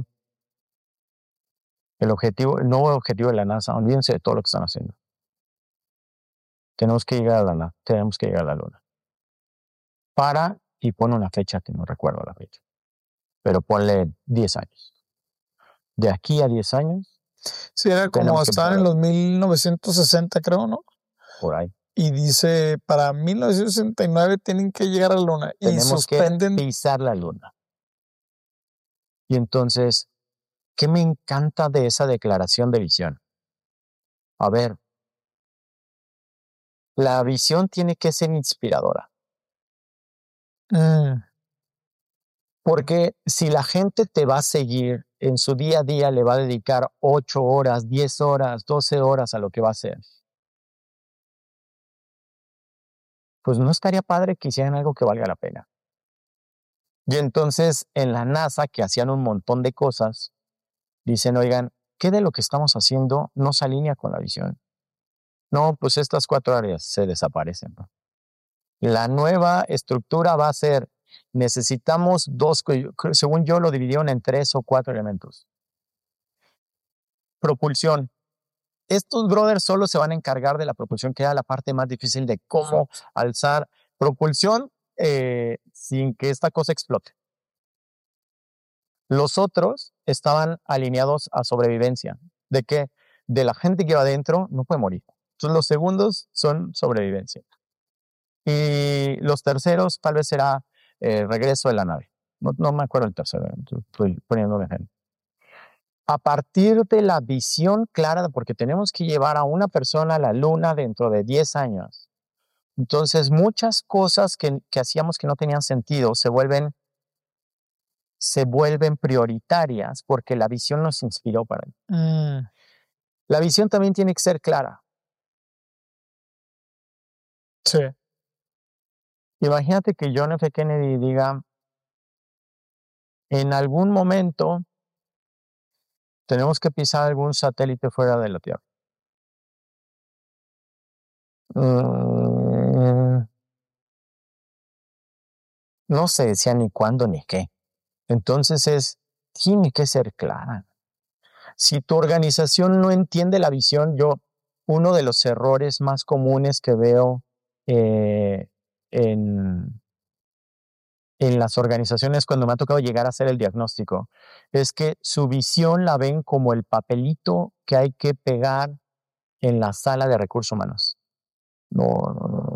el objetivo, el nuevo objetivo de la NASA, olvídense de todo lo que están haciendo. Tenemos que llegar a la Luna, tenemos que llegar a la Luna. Para, y pone una fecha que no recuerdo la fecha, pero ponle diez años. De aquí a diez años, Sí, era como Tenemos que estaban en empezar los mil novecientos sesenta, creo, ¿no? por ahí. Y dice, para mil novecientos sesenta y nueve tienen que llegar a la luna y Tenemos que suspenden. pisar la luna. Y entonces, ¿qué me encanta de esa declaración de visión? A ver, la visión tiene que ser inspiradora. Mm, Porque si la gente te va a seguir en su día a día, le va a dedicar ocho horas, diez horas, doce horas a lo que va a hacer, pues no estaría padre que hicieran algo que valga la pena. Y entonces en la NASA, que hacían un montón de cosas, dicen, oigan, ¿qué de lo que estamos haciendo no se alinea con la visión? No, pues estas cuatro áreas se desaparecen, ¿no? La nueva estructura va a ser, necesitamos dos, según yo lo dividieron en tres o cuatro elementos. Propulsión. Estos brothers solo se van a encargar de la propulsión, que era la parte más difícil de cómo alzar propulsión eh, sin que esta cosa explote. Los otros estaban alineados a sobrevivencia, de que de la gente que va adentro no puede morir. Entonces los segundos son sobrevivencia. Y los terceros tal vez será eh, regreso de la nave. No, no me acuerdo el tercero, estoy poniendo un ejemplo. A partir de la visión clara, porque tenemos que llevar a una persona a la luna dentro de diez años. Entonces, muchas cosas que, que hacíamos que no tenían sentido se vuelven, se vuelven prioritarias porque la visión nos inspiró para ello. mm, La visión también tiene que ser clara. sí. Imagínate que John F. Kennedy diga, en algún momento tenemos que pisar algún satélite fuera de la Tierra. Mm, no se decía ni cuándo ni qué. Entonces es, tiene que ser clara. Si tu organización no entiende la visión, yo, uno de los errores más comunes que veo eh, en, en las organizaciones cuando me ha tocado llegar a hacer el diagnóstico, es que su visión la ven como el papelito que hay que pegar en la sala de recursos humanos. No, no, no.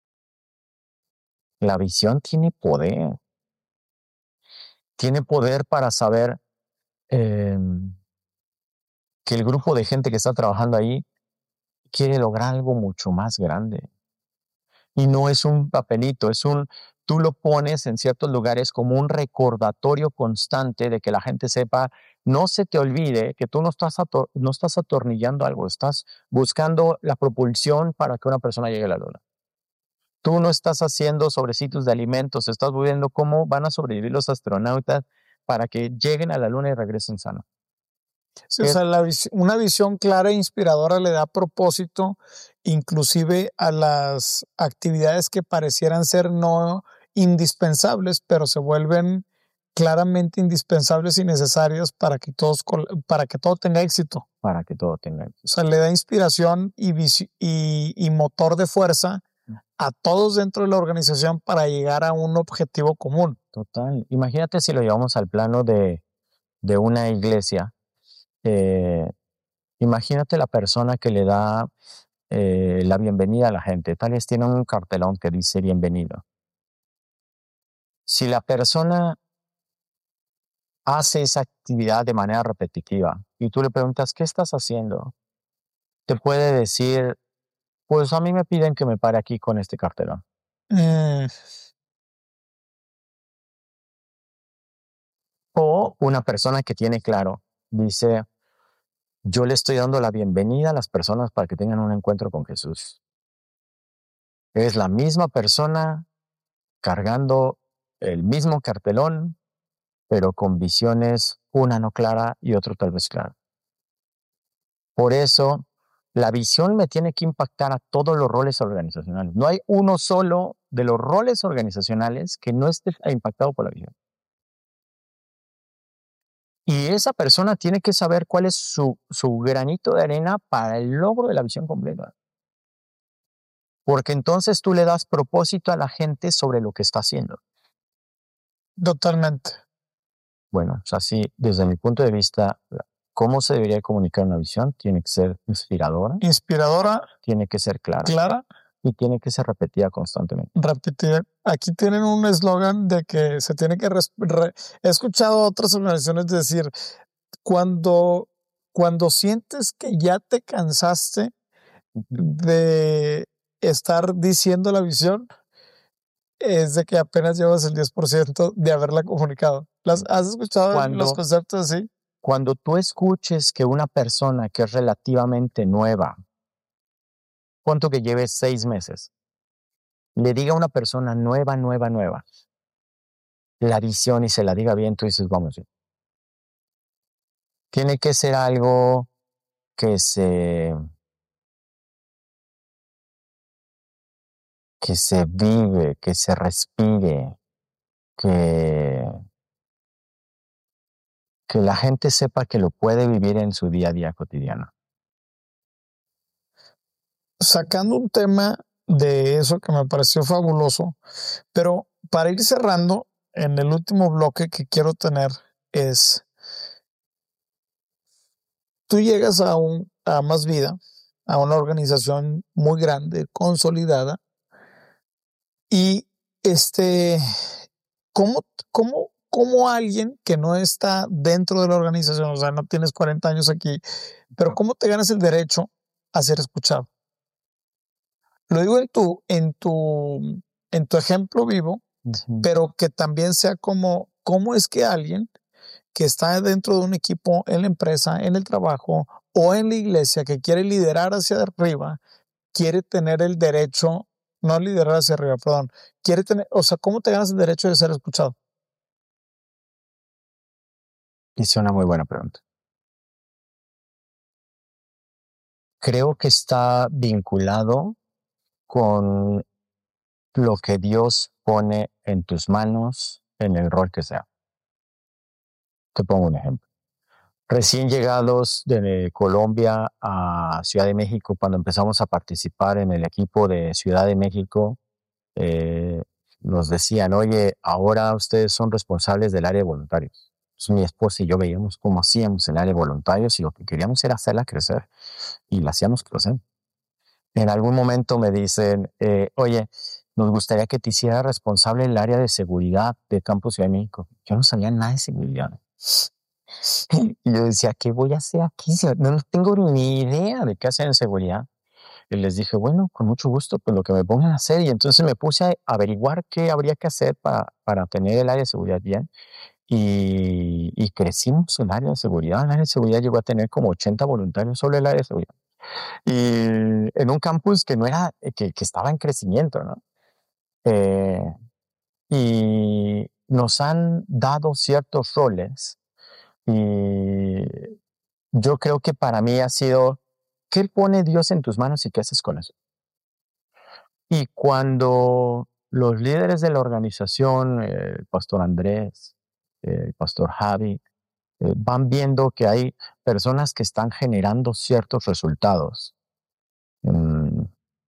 La visión tiene poder. Tiene poder para saber eh, que el grupo de gente que está trabajando ahí quiere lograr algo mucho más grande. Y no es un papelito, es un, tú lo pones en ciertos lugares como un recordatorio constante de que la gente sepa, no se te olvide que tú no estás, ator, no estás atornillando algo, estás buscando la propulsión para que una persona llegue a la luna. Tú no estás haciendo sobrecitos de alimentos, estás viendo cómo van a sobrevivir los astronautas para que lleguen a la luna y regresen sanos. Sí, o sea, la vis una visión clara e inspiradora le da propósito, inclusive a las actividades que parecieran ser no indispensables, pero se vuelven claramente indispensables y necesarias para que todos para que todo tenga éxito. Para que todo tenga éxito. O sea, le da inspiración y, y, y motor de fuerza a todos dentro de la organización para llegar a un objetivo común. Total. Imagínate si lo llevamos al plano de, de una iglesia. Eh, imagínate la persona que le da eh, la bienvenida a la gente. Tal vez tiene un cartelón que dice bienvenido. Si la persona hace esa actividad de manera repetitiva y tú le preguntas, ¿qué estás haciendo? Te puede decir, pues a mí me piden que me pare aquí con este cartelón. Mm. O una persona que tiene claro, dice, yo le estoy dando la bienvenida a las personas para que tengan un encuentro con Jesús. Es la misma persona cargando el mismo cartelón, pero con visiones, una no clara y otro tal vez clara. Por eso, la visión me tiene que impactar a todos los roles organizacionales. No hay uno solo de los roles organizacionales que no esté impactado por la visión. Y esa persona tiene que saber cuál es su, su granito de arena para el logro de la visión completa. Porque entonces tú le das propósito a la gente sobre lo que está haciendo. Totalmente. Bueno, o sea, sí, desde mi punto de vista, ¿Cómo se debería comunicar una visión? Tiene que ser inspiradora, inspiradora, tiene que ser clara clara, y tiene que ser repetida constantemente. repetir. Aquí tienen un eslogan de que se tiene que... res- re- He escuchado a otras organizaciones decir, cuando, cuando sientes que ya te cansaste de estar diciendo la visión, es de que apenas llevas el diez por ciento de haberla comunicado. ¿Las, ¿Has escuchado los Cuando, conceptos así? cuando tú escuches que una persona que es relativamente nueva, punto que lleve seis meses, le diga a una persona nueva, nueva, nueva, la visión y se la diga bien, tú dices, vamos bien. Tiene que ser algo que se, que se vive, que se respire, que, que la gente sepa que lo puede vivir en su día a día cotidiano. Sacando un tema de eso que me pareció fabuloso, pero para ir cerrando, en el último bloque que quiero tener es, tú llegas a, un, a Más Vida, a una organización muy grande, consolidada, y este, ¿cómo, cómo, cómo alguien que no está dentro de la organización, o sea, no tienes cuarenta años aquí, pero cómo te ganas el derecho a ser escuchado? Lo digo en tu, en tu, en tu ejemplo vivo, Ujú. pero que también sea como, ¿cómo es que alguien que está dentro de un equipo en la empresa, en el trabajo o en la iglesia que quiere liderar hacia arriba, quiere tener el derecho, no liderar hacia arriba, perdón, quiere tener, o sea, ¿cómo te ganas el derecho de ser escuchado? Es una muy buena pregunta. Creo que está vinculado con lo que Dios pone en tus manos en el rol que sea. Te pongo un ejemplo. Recién llegados de Colombia a Ciudad de México, cuando empezamos a participar en el equipo de Ciudad de México, eh, nos decían, oye, ahora ustedes son responsables del área de voluntarios. Entonces, mi esposa y yo veíamos cómo hacíamos el área de voluntarios y lo que queríamos era hacerla crecer y la hacíamos crecer. En algún momento me dicen, eh, oye, nos gustaría que te hiciera responsable del área de seguridad de Campus Ciudad de México. Yo no sabía nada de seguridad. Y yo decía, ¿qué voy a hacer aquí? No, no tengo ni idea de qué hacer en seguridad. Y les dije, bueno, con mucho gusto, pues lo que me pongan a hacer. Y entonces me puse a averiguar qué habría que hacer para, para tener el área de seguridad bien. Y, y crecimos el área de seguridad. El área de seguridad llegó a tener como ochenta voluntarios solo el área de seguridad. Y en un campus que no era, que, que estaba en crecimiento, ¿no? Eh, y nos han dado ciertos roles y yo creo que para mí ha sido, ¿qué pone Dios en tus manos y qué haces con eso? Y cuando los líderes de la organización, eh, el pastor Andrés, eh, el pastor Javi, eh, van viendo que hay personas que están generando ciertos resultados, mm,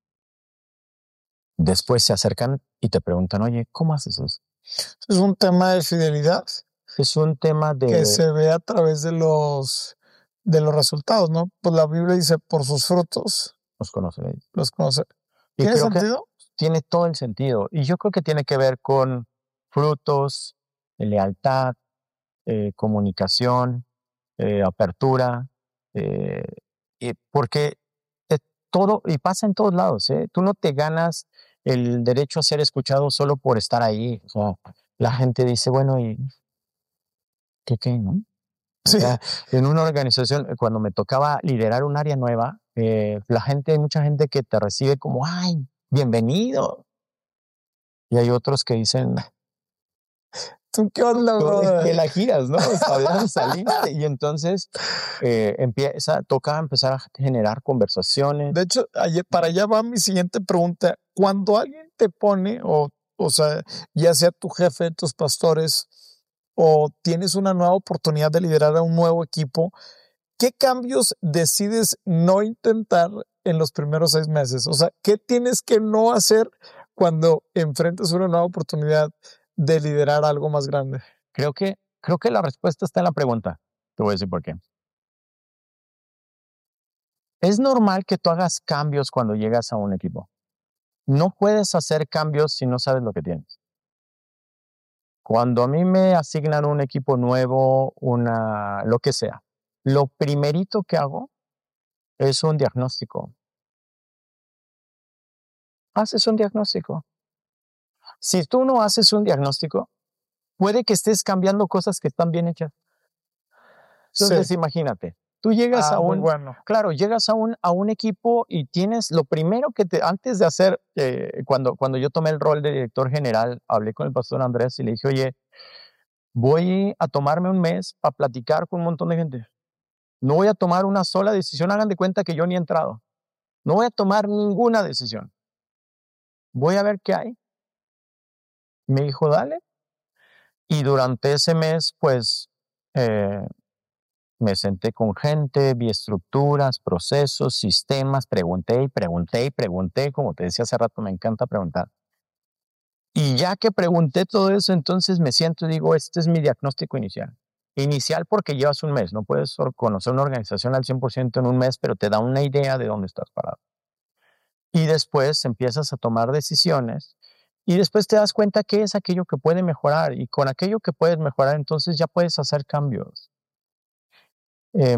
después se acercan y te preguntan, oye, ¿cómo haces eso? Es un tema de fidelidad Es un tema que de, se ve a través de los, de los resultados, ¿no? Pues la Biblia dice, por sus frutos nos conocen ellos. los conoce. Y ¿Tiene creo que sentido? tiene todo el sentido. Y yo creo que tiene que ver con frutos, eh, lealtad, eh, comunicación, eh, apertura, eh, y porque eh, todo, y pasa en todos lados, ¿eh? Tú no te ganas el derecho a ser escuchado solo por estar ahí. O sea, la gente dice, bueno, ¿y qué qué, no? O Sí. sea, en una organización, eh, cuando me tocaba liderar un área nueva, eh, la gente, hay mucha gente que te recibe como, ay, bienvenido. Y hay otros que dicen, ¿Tú qué onda, "Tú, ¿de brother? qué la giras, no? O sea, ¿de dónde saliste?". Y entonces eh, empieza, toca empezar a generar conversaciones. De hecho, ayer- para allá va mi siguiente pregunta. Cuando alguien te pone, o, o sea, ya sea tu jefe, tus pastores, o tienes una nueva oportunidad de liderar a un nuevo equipo, ¿qué cambios decides no intentar en los primeros seis meses? O sea, ¿qué tienes que no hacer cuando enfrentas una nueva oportunidad de liderar algo más grande? Creo que, creo que la respuesta está en la pregunta. Te voy a decir por qué. Es normal que tú hagas cambios cuando llegas a un equipo. No puedes hacer cambios si no sabes lo que tienes. Cuando a mí me asignan un equipo nuevo, una, lo que sea, lo primerito que hago es un diagnóstico. Haces un diagnóstico. Si tú no haces un diagnóstico, puede que estés cambiando cosas que están bien hechas. Entonces, sí. Imagínate, tú llegas ah, a un, muy bueno. claro, llegas a un, a un equipo y tienes lo primero que te, antes de hacer, eh, cuando, cuando yo tomé el rol de director general, hablé con el pastor Andrés y le dije, oye, voy a tomarme un mes para platicar con un montón de gente. No voy a tomar una sola decisión, hagan de cuenta que yo ni he entrado. No voy a tomar ninguna decisión. Voy a ver qué hay. Me dijo, dale. Y durante ese mes, pues, eh, me senté con gente, vi estructuras, procesos, sistemas, pregunté y pregunté y pregunté. Como te decía hace rato, me encanta preguntar. Y ya que pregunté todo eso, entonces me siento y digo, este es mi diagnóstico inicial. Inicial porque llevas un mes, no puedes conocer una organización al cien por ciento en un mes, pero te da una idea de dónde estás parado. Y después empiezas a tomar decisiones y después te das cuenta qué es aquello que puede mejorar y con aquello que puedes mejorar, entonces ya puedes hacer cambios. Eh,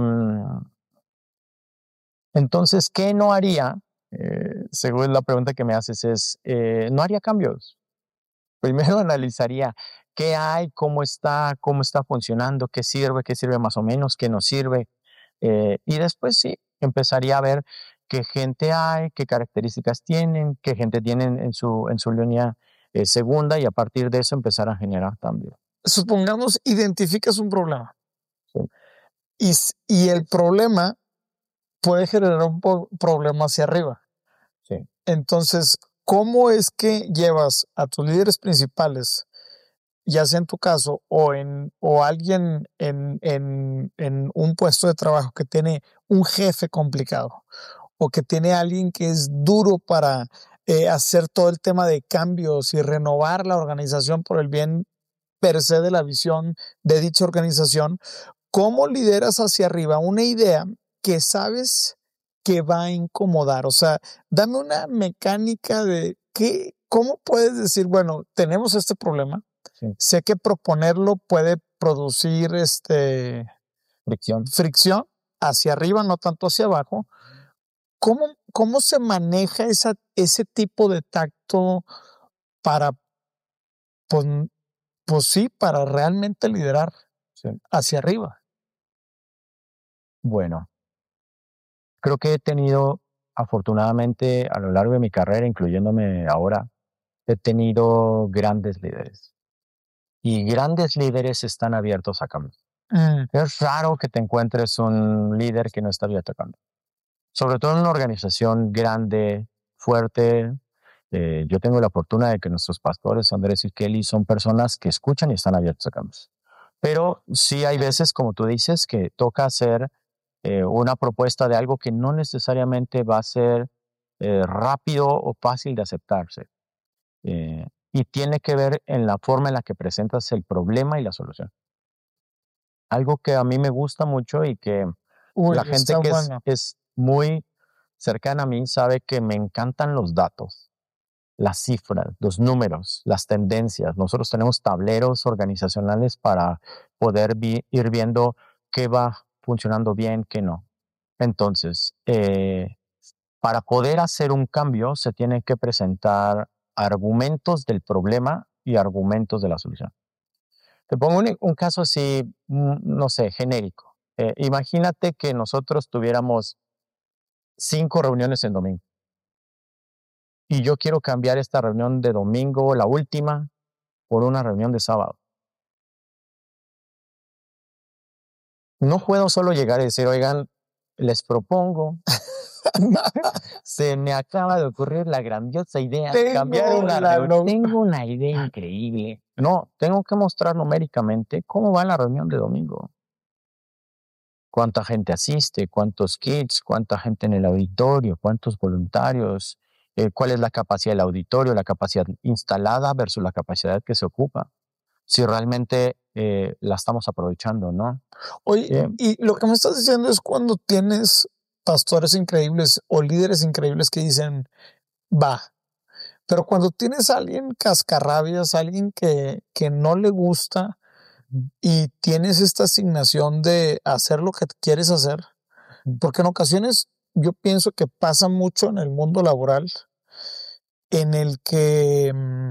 entonces, ¿qué no haría? Eh, según la pregunta que me haces es, eh, no haría cambios. Primero analizaría qué hay, cómo está, cómo está funcionando, qué sirve, qué sirve más o menos, qué no sirve. Eh, y después sí, empezaría a ver qué gente hay, qué características tienen, qué gente tienen en su, en su línea eh, segunda y a partir de eso empezar a generar cambios. Supongamos, identificas un problema. Sí. Y, y el problema puede generar un problema hacia arriba. Sí. Entonces, ¿cómo es que llevas a tus líderes principales, ya sea en tu caso o en o alguien en, en, en un puesto de trabajo que tiene un jefe complicado o que tiene alguien que es duro para eh, hacer todo el tema de cambios y renovar la organización por el bien per se de la visión de dicha organización? ¿Cómo lideras hacia arriba una idea que sabes que va a incomodar? O sea, dame una mecánica de qué, cómo puedes decir, bueno, tenemos este problema. Sí. Sé que proponerlo puede producir este fricción. fricción hacia arriba, no tanto hacia abajo. ¿Cómo, cómo se maneja esa, ese tipo de tacto para, pues, pues sí, para realmente liderar sí. hacia arriba? Bueno, creo que he tenido, afortunadamente, a lo largo de mi carrera, incluyéndome ahora, he tenido grandes líderes. Y grandes líderes están abiertos a cambios. Mm. Es raro que te encuentres un líder que no está abierto a cambios. Sobre todo en una organización grande, fuerte. Eh, yo tengo la fortuna de que nuestros pastores, Andrés y Kelly, son personas que escuchan y están abiertos a cambios. Pero sí hay veces, como tú dices, que toca hacer eh, una propuesta de algo que no necesariamente va a ser eh, rápido o fácil de aceptarse. Eh, y tiene que ver en la forma en la que presentas el problema y la solución. Algo que a mí me gusta mucho y que Uy, la gente que bueno. es, es muy cercana a mí sabe que me encantan los datos, las cifras, los números, las tendencias. Nosotros tenemos tableros organizacionales para poder vi, ir viendo qué va funcionando bien, qué no. Entonces, eh, para poder hacer un cambio se tienen que presentar argumentos del problema y argumentos de la solución. Te pongo un, un caso así, no sé, genérico. Eh, imagínate que nosotros tuviéramos cinco reuniones en domingo. Y yo quiero cambiar esta reunión de domingo, la última, por una reunión de sábado. No puedo solo llegar y decir, oigan, les propongo, se me acaba de ocurrir la grandiosa idea de cambiar una reunión. Tengo una idea increíble. No, tengo que mostrar numéricamente cómo va la reunión de domingo. Cuánta gente asiste, cuántos kits, cuánta gente en el auditorio, cuántos voluntarios, eh, cuál es la capacidad del auditorio, la capacidad instalada versus la capacidad que se ocupa. Si realmente eh, la estamos aprovechando, ¿no? Oye, eh, y lo que me estás diciendo es cuando tienes pastores increíbles o líderes increíbles que dicen, va. Pero cuando tienes a alguien cascarrabias, alguien que, que no le gusta y tienes esta asignación de hacer lo que quieres hacer, porque en ocasiones yo pienso que pasa mucho en el mundo laboral en el que,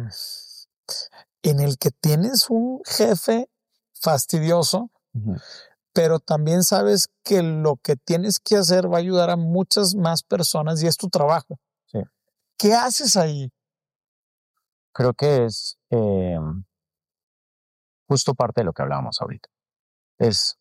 en el que tienes un jefe fastidioso, Ujú. pero también sabes que lo que tienes que hacer va a ayudar a muchas más personas y es tu trabajo. Sí. ¿Qué haces ahí? Creo que es eh, justo parte de lo que hablábamos ahorita. Es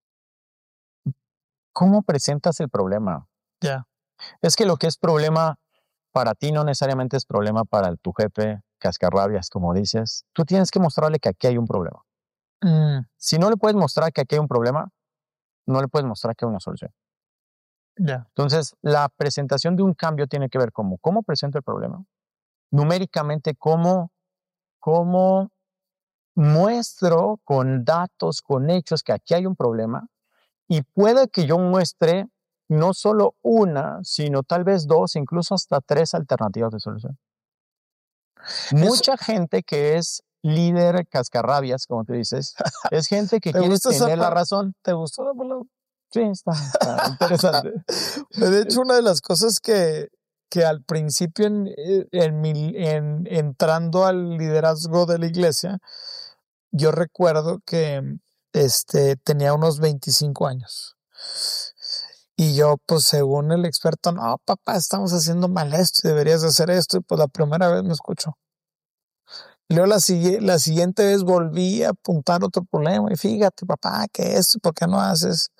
cómo presentas el problema. Ya. Es que lo que es problema para ti no necesariamente es problema para tu jefe, cascarrabias, como dices. Tú tienes que mostrarle que aquí hay un problema. Mm, Si no le puedes mostrar que aquí hay un problema, no le puedes mostrar que hay una solución. ya. Entonces, la presentación de un cambio tiene que ver con cómo presento el problema, numéricamente cómo, cómo muestro con datos, con hechos que aquí hay un problema, y puede que yo muestre no solo una, sino tal vez dos, incluso hasta tres alternativas de solución. Mucha gente que es líder cascarrabias, como tú dices, es gente que ¿Te quiere gusta esa tener la palabra? razón. ¿Te gustó la palabra? Sí, está, está interesante. De hecho, una de las cosas que, que al principio en, en mi, en, entrando al liderazgo de la iglesia, yo recuerdo que este, tenía unos veinticinco años. Y yo, pues según el experto, no, papá, estamos haciendo mal esto y deberías hacer esto. Y pues la primera vez me escuchó. Y luego la, sigui- la siguiente vez volví a apuntar otro problema. Y fíjate, papá, que esto, ¿por qué no haces?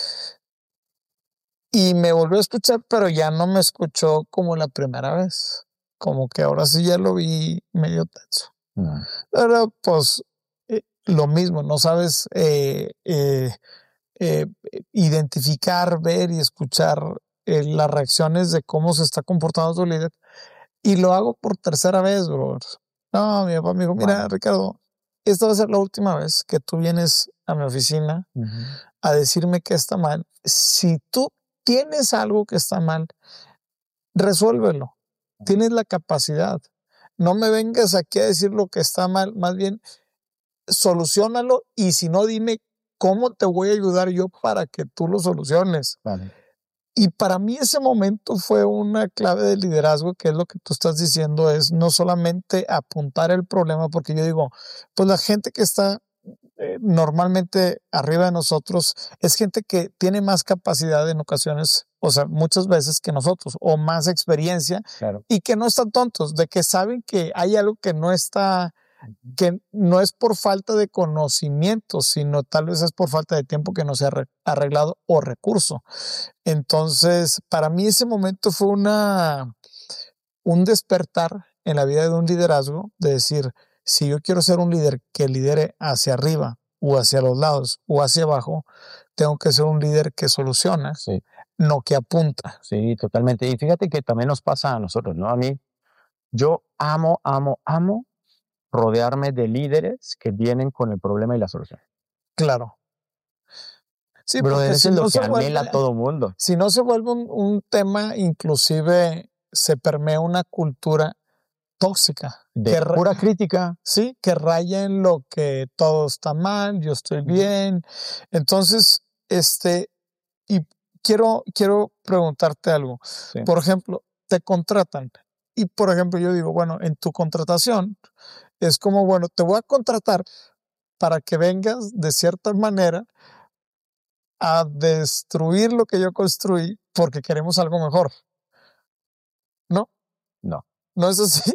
Y me volvió a escuchar, pero ya no me escuchó como la primera vez. Como que ahora sí ya lo vi medio tenso. No. Pero pues eh, lo mismo, no sabes eh, eh, eh, identificar, ver y escuchar eh, las reacciones de cómo se está comportando tu líder. Y lo hago por tercera vez, bro. No, mi papá me dijo, mira, Wow. Ricardo, esta va a ser la última vez que tú vienes a mi oficina Ujú. a decirme que está mal. Si tú tienes algo que está mal, resuélvelo. Tienes la capacidad. No me vengas aquí a decir lo que está mal, más bien soluciónalo y si no, dime cómo te voy a ayudar yo para que tú lo soluciones. Vale. Y para mí ese momento fue una clave de liderazgo, que es lo que tú estás diciendo, es no solamente apuntar el problema, porque yo digo, pues la gente que está eh, normalmente arriba de nosotros es gente que tiene más capacidad en ocasiones, o sea, muchas veces que nosotros, o más experiencia, Claro. y que no están tontos, de que saben que hay algo que no está, que no es por falta de conocimiento, sino tal vez es por falta de tiempo que no se ha arreglado o recurso. Entonces, para mí ese momento fue una, un despertar en la vida de un liderazgo, de decir, si yo quiero ser un líder que lidere hacia arriba o hacia los lados o hacia abajo, tengo que ser un líder que soluciona, Sí, no que apunta. sí, totalmente. Y fíjate que también nos pasa a nosotros, ¿no? A mí, yo amo, amo, amo rodearme de líderes que vienen con el problema y la solución. Claro. Sí, Brother, porque eso si es lo no que se anhela vuelve, todo mundo. si no se vuelve un, un tema, inclusive se permea una cultura tóxica. De Que, pura crítica. sí, que raya en lo que todo está mal, yo estoy bien. Entonces, este, y quiero, quiero preguntarte algo. Sí. Por ejemplo, te contratan. Y por ejemplo, yo digo, bueno, en tu contratación es como, bueno, te voy a contratar para que vengas de cierta manera a destruir lo que yo construí porque queremos algo mejor. ¿No? No. No es así.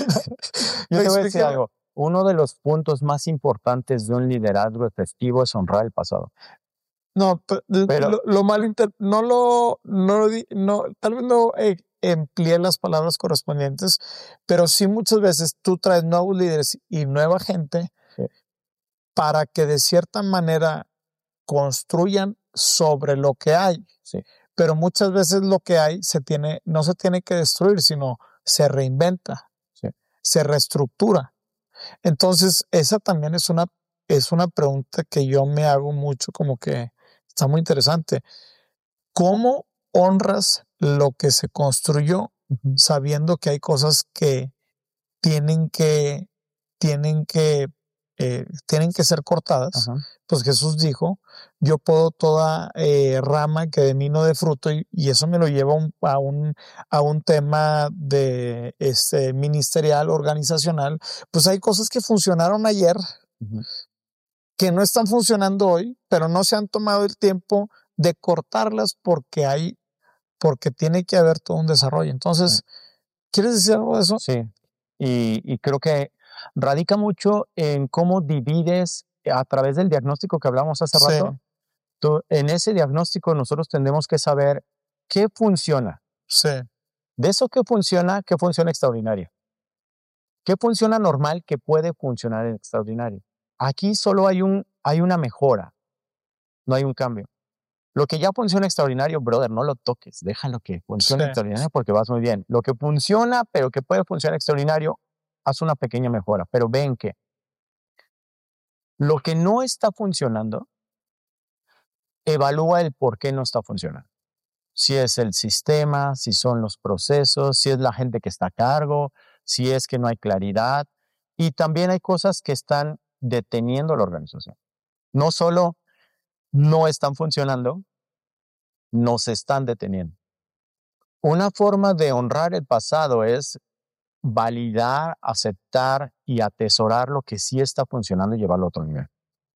Yo te voy a decir Explícame. algo. Uno de los puntos más importantes de un liderazgo efectivo es honrar el pasado. No, pe- l- Pero lo, lo mal inter- no lo, no lo di- no, tal vez no eh, empleé las palabras correspondientes, pero sí muchas veces tú traes nuevos líderes y nueva gente Sí. para que de cierta manera construyan sobre lo que hay. Sí. Pero muchas veces lo que hay se tiene, no se tiene que destruir, sino se reinventa, Sí. se reestructura. Entonces, esa también es una, es una pregunta que yo me hago mucho, como que está muy interesante. ¿Cómo honras lo que se construyó, Ujú. sabiendo que hay cosas que tienen que, tienen que, eh, tienen que ser cortadas. Ajá. Pues Jesús dijo, yo puedo toda eh, rama que de mí no dé fruto, y, y eso me lo lleva a un, a un, a un tema de este ministerial, organizacional. Pues hay cosas que funcionaron ayer Ujú. que no están funcionando hoy, pero no se han tomado el tiempo de cortarlas porque hay, porque tiene que haber todo un desarrollo. Entonces, ¿quieres decir algo de eso? Sí, y, y creo que radica mucho en cómo divides a través del diagnóstico que hablamos hace Sí, rato. Tú- en ese diagnóstico nosotros tendremos que saber qué funciona. sí, De eso que funciona, qué funciona extraordinario. ¿Qué funciona normal que puede funcionar en extraordinario? Aquí solo hay, un, hay una mejora, no hay un cambio. Lo que ya funciona extraordinario, brother, no lo toques, déjalo que funcione sí, extraordinario porque vas muy bien. Lo que funciona, pero que puede funcionar extraordinario, haz una pequeña mejora. Pero ven que lo que no está funcionando, evalúa el por qué no está funcionando. Si es el sistema, si son los procesos, si es la gente que está a cargo, si es que no hay claridad. Y también hay cosas que están deteniendo la organización. No solo no están funcionando, nos están deteniendo. Una forma de honrar el pasado es validar, aceptar y atesorar lo que sí está funcionando y llevarlo a otro nivel.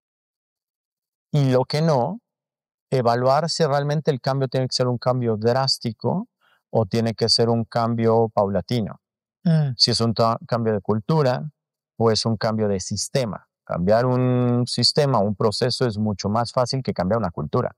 Y lo que no, evaluar si realmente el cambio tiene que ser un cambio drástico o tiene que ser un cambio paulatino. mm, Si es un ta- cambio de cultura o es un cambio de sistema. Cambiar un sistema, un proceso es mucho más fácil que cambiar una cultura.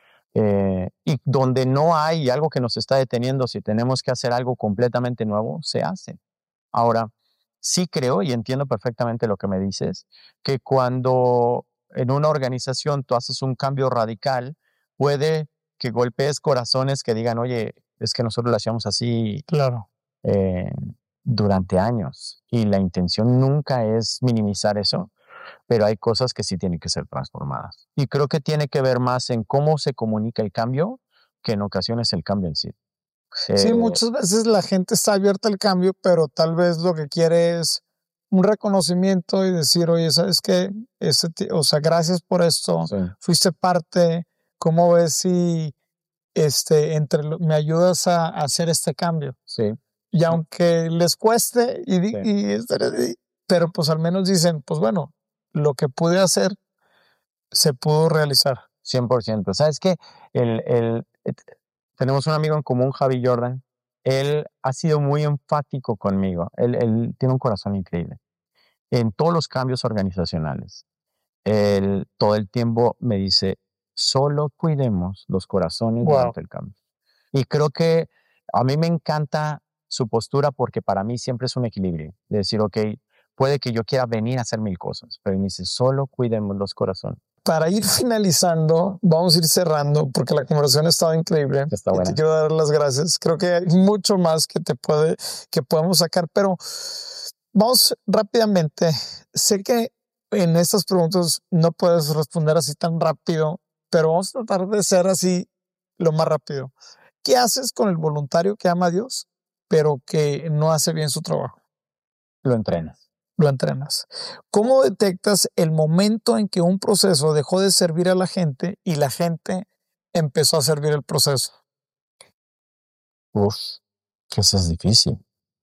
Eh, y donde no hay algo que nos está deteniendo, si tenemos que hacer algo completamente nuevo, se hace. Ahora, sí creo y entiendo perfectamente lo que me dices, que cuando en una organización tú haces un cambio radical, puede que golpees corazones que digan, oye, es que nosotros lo hacíamos así claro. eh, durante años y la intención nunca es minimizar eso, pero hay cosas que sí tienen que ser transformadas. Y creo que tiene que ver más en cómo se comunica el cambio que en ocasiones el cambio en sí. Eh, Sí, muchas veces la gente está abierta al cambio, pero tal vez lo que quiere es un reconocimiento y decir, oye, ¿sabes qué? Ese ti- o sea, gracias por esto, sí, fuiste parte, ¿cómo ves si este, entre lo- me ayudas a, a hacer este cambio? sí, Y aunque les cueste, y, di- sí, y este, y- pero pues al menos dicen, pues bueno, lo que pude hacer se pudo realizar. cien por ciento. ¿Sabes qué? El, el, et- tenemos un amigo en común, Javi Jordan. Él ha sido muy enfático conmigo. Él, él tiene un corazón increíble en todos los cambios organizacionales. Él todo el tiempo me dice, solo cuidemos los corazones Wow. durante el cambio. Y creo que a mí me encanta su postura porque para mí siempre es un equilibrio. De decir, ok, puede que yo quiera venir a hacer mil cosas, pero él me dice, solo cuidemos los corazones. Para ir finalizando, vamos a ir cerrando porque la conversación ha estado increíble Está y buena. te quiero dar las gracias. Creo que hay mucho más que te puede, que podemos sacar, pero vamos rápidamente. Sé que en estas preguntas no puedes responder así tan rápido, pero vamos a tratar de ser así lo más rápido. ¿Qué haces con el voluntario que ama a Dios, pero que no hace bien su trabajo? Lo entrenas. Lo entrenas. ¿Cómo detectas el momento en que un proceso dejó de servir a la gente y la gente empezó a servir el proceso? Uf, que eso es difícil.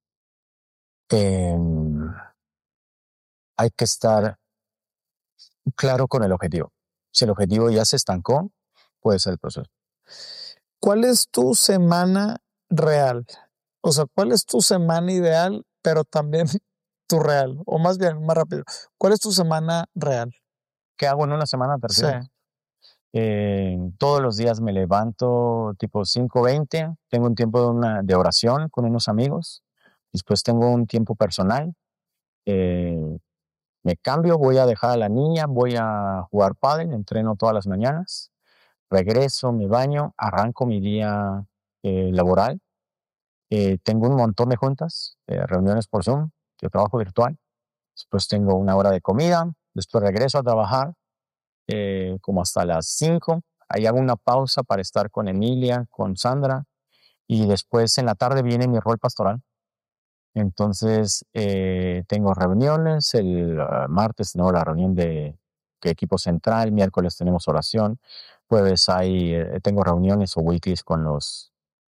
Em, hay que estar claro con el objetivo. Si el objetivo ya se estancó, puede ser el proceso. ¿Cuál es tu semana real? O sea, ¿cuál es tu semana ideal, pero también tu real? O más bien, más rápido, ¿cuál es tu semana real? ¿Qué hago en una semana? ¿Te Sí. refieres? Eh, todos los días me levanto tipo cinco veinte, tengo un tiempo de, una, de oración con unos amigos, después tengo un tiempo personal, eh, me cambio, voy a dejar a la niña, voy a jugar pádel, entreno todas las mañanas, regreso, me baño, arranco mi día eh, laboral, eh, tengo un montón de juntas, eh, reuniones por Zoom, yo trabajo virtual, después tengo una hora de comida, después regreso a trabajar eh, como hasta las cinco. Ahí hago una pausa para estar con Emilia, con Sandra, y después en la tarde viene mi rol pastoral. Entonces, eh, tengo reuniones. El uh, martes tenemos la reunión de, de equipo central, miércoles tenemos oración, jueves hay, eh, tengo reuniones o weeklies con los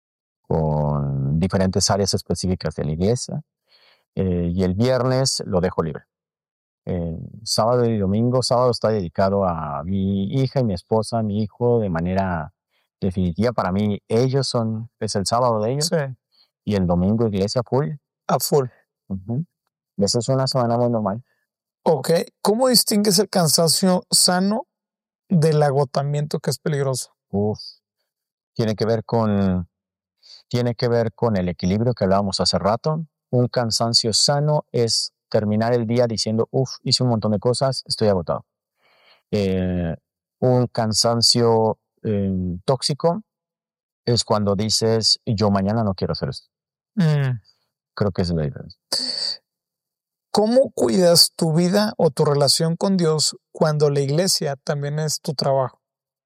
con diferentes áreas específicas de la iglesia, eh, y el viernes lo dejo libre. Eh, sábado y domingo, sábado está dedicado a mi hija y mi esposa, mi hijo, de manera definitiva. Para mí, ellos son, es el sábado de ellos, Sí, y el domingo iglesia full. a full. Ujú. Esa es una semana muy normal. Ok. ¿Cómo distingues el cansancio sano del agotamiento que es peligroso? Uf, tiene que ver con, tiene que ver con el equilibrio que hablábamos hace rato. Un cansancio sano es terminar el día diciendo, uf, hice un montón de cosas, estoy agotado. Eh, un cansancio eh, tóxico es cuando dices, yo mañana no quiero hacer esto. Mm. Creo que esa es la diferencia. ¿Cómo cuidas tu vida o tu relación con Dios cuando la iglesia también es tu trabajo?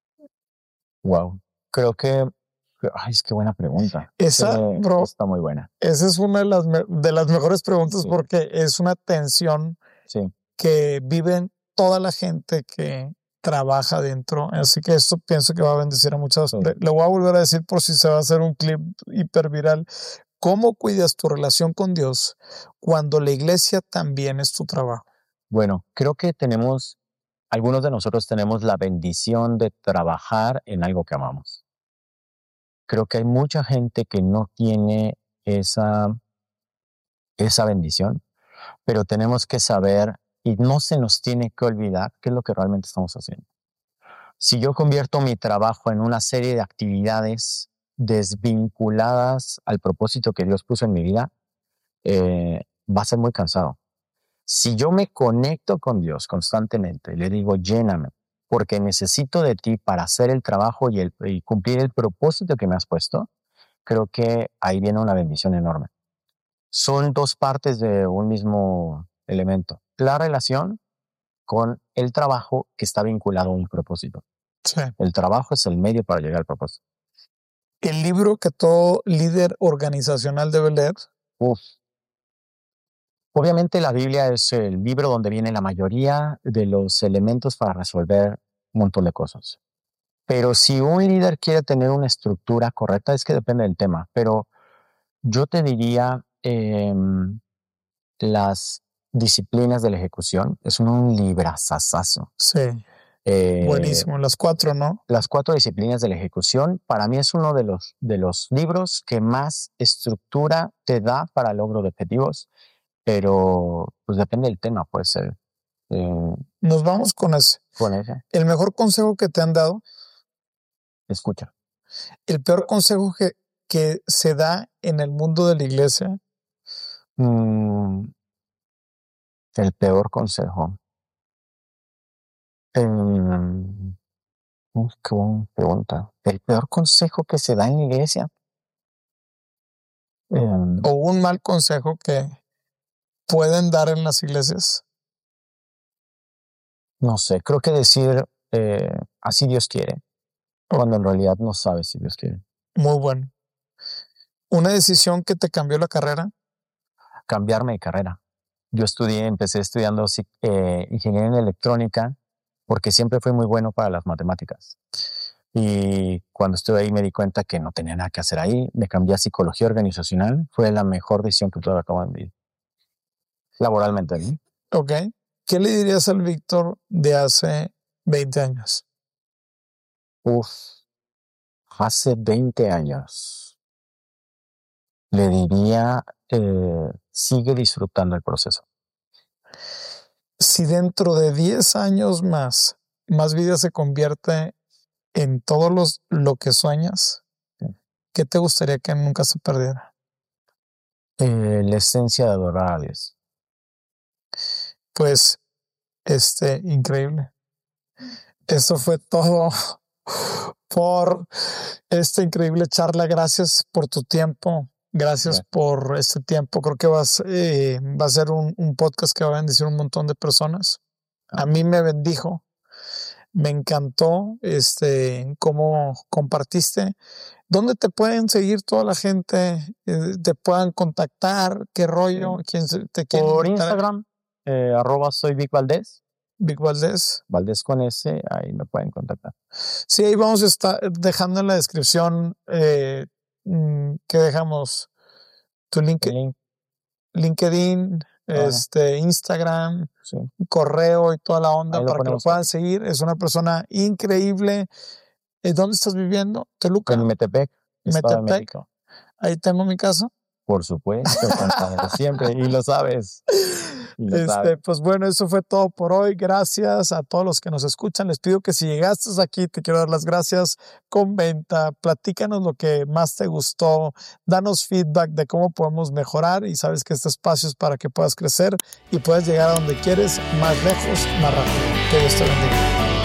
Wow. Creo que, ay, es que buena pregunta. Esa, Eh, bro, está muy buena. esa es una de las, me- de las mejores preguntas Sí. porque es una tensión Sí, que viven toda la gente que trabaja dentro. Así que esto pienso que va a bendecir a muchas. Sí. Le, le voy a volver a decir por si se va a hacer un clip hiperviral. ¿Cómo cuidas tu relación con Dios cuando la iglesia también es tu trabajo? bueno, creo que tenemos, algunos de nosotros tenemos la bendición de trabajar en algo que amamos. Creo que hay mucha gente que no tiene esa, esa bendición, pero tenemos que saber y no se nos tiene que olvidar qué es lo que realmente estamos haciendo. Si yo convierto mi trabajo en una serie de actividades desvinculadas al propósito que Dios puso en mi vida, eh, va a ser muy cansado. Si yo me conecto con Dios constantemente, le digo, lléname, porque necesito de ti para hacer el trabajo y, el, y cumplir el propósito que me has puesto, creo que ahí viene una bendición enorme. Son dos partes de un mismo elemento. La relación con el trabajo que está vinculado a un propósito. Sí. El trabajo es el medio para llegar al propósito. El libro que todo líder organizacional debe leer. Uf. Obviamente la Biblia es el libro donde viene la mayoría de los elementos para resolver un montón de cosas. Pero si un líder quiere tener una estructura correcta, es que depende del tema. Pero yo te diría eh, las disciplinas de la ejecución. Es un, un librazazazo. Sí. Eh, Buenísimo. Las cuatro, ¿no? Las cuatro disciplinas de la ejecución, para mí es uno de los, de los libros que más estructura te da para el logro de objetivos, pero pues depende del tema, puede ser. Eh, Nos vamos con ese. con ese, El mejor consejo que te han dado, escucha. el peor consejo que, que se da en el mundo de la iglesia. Mm, el peor consejo. Eh, uf, qué buena pregunta. El peor consejo que se da en la iglesia. Eh, O un mal consejo que pueden dar en las iglesias. no sé, creo que decir eh, así Dios quiere, cuando en realidad no sabes si Dios quiere. Muy bueno. Una decisión que te cambió la carrera. Cambiarme de carrera. Yo estudié, empecé estudiando eh, ingeniería en electrónica porque siempre fui muy bueno para las matemáticas. Y cuando estuve ahí me di cuenta que no tenía nada que hacer ahí. Me cambié a psicología organizacional. Fue la mejor decisión que tuve acá en mi vida. Laboralmente, ¿no? Ok. ¿Qué le dirías al Víctor de hace veinte años? Uf, hace veinte años le diría, eh, sigue disfrutando el proceso. Si dentro de diez años más, más vida se convierte en todo los, lo que sueñas, ¿qué te gustaría que nunca se perdiera? Eh, la esencia de adorar a Dios. Pues, este, increíble. Eso fue todo por esta increíble charla. Gracias por tu tiempo. Gracias Gracias. por este tiempo. Creo que vas, eh, va a ser un, un podcast que va a bendecir un montón de personas. A mí me bendijo. Me encantó este, cómo compartiste. ¿Dónde te pueden seguir toda la gente? Eh, ¿Te puedan contactar? ¿Qué rollo? ¿Quién se- te quiere Por invitar? Instagram, eh, arroba soy Vic Valdés, Vic Valdés. Valdés con S, ahí me pueden contactar. Sí, ahí vamos a estar dejando en la descripción eh, mm, que dejamos tu link, El link, LinkedIn, Claro. este, Instagram, sí. correo y toda la onda Ahí lo para que lo ponemos puedan ahí. seguir. Es una persona increíble. Eh, ¿Dónde estás viviendo? ¿Toluca? En Metepec, Estado de Metepec. México. Ahí tengo mi casa. Por supuesto, compadre, siempre, y lo sabes. Y lo Este, sabes. pues bueno, eso fue todo por hoy. Gracias a todos los que nos escuchan. Les pido que si llegaste aquí, te quiero dar las gracias. Comenta, platícanos lo que más te gustó, danos feedback de cómo podemos mejorar y sabes que este espacio es para que puedas crecer y puedas llegar a donde quieres, más lejos, más rápido. Que Dios te bendiga.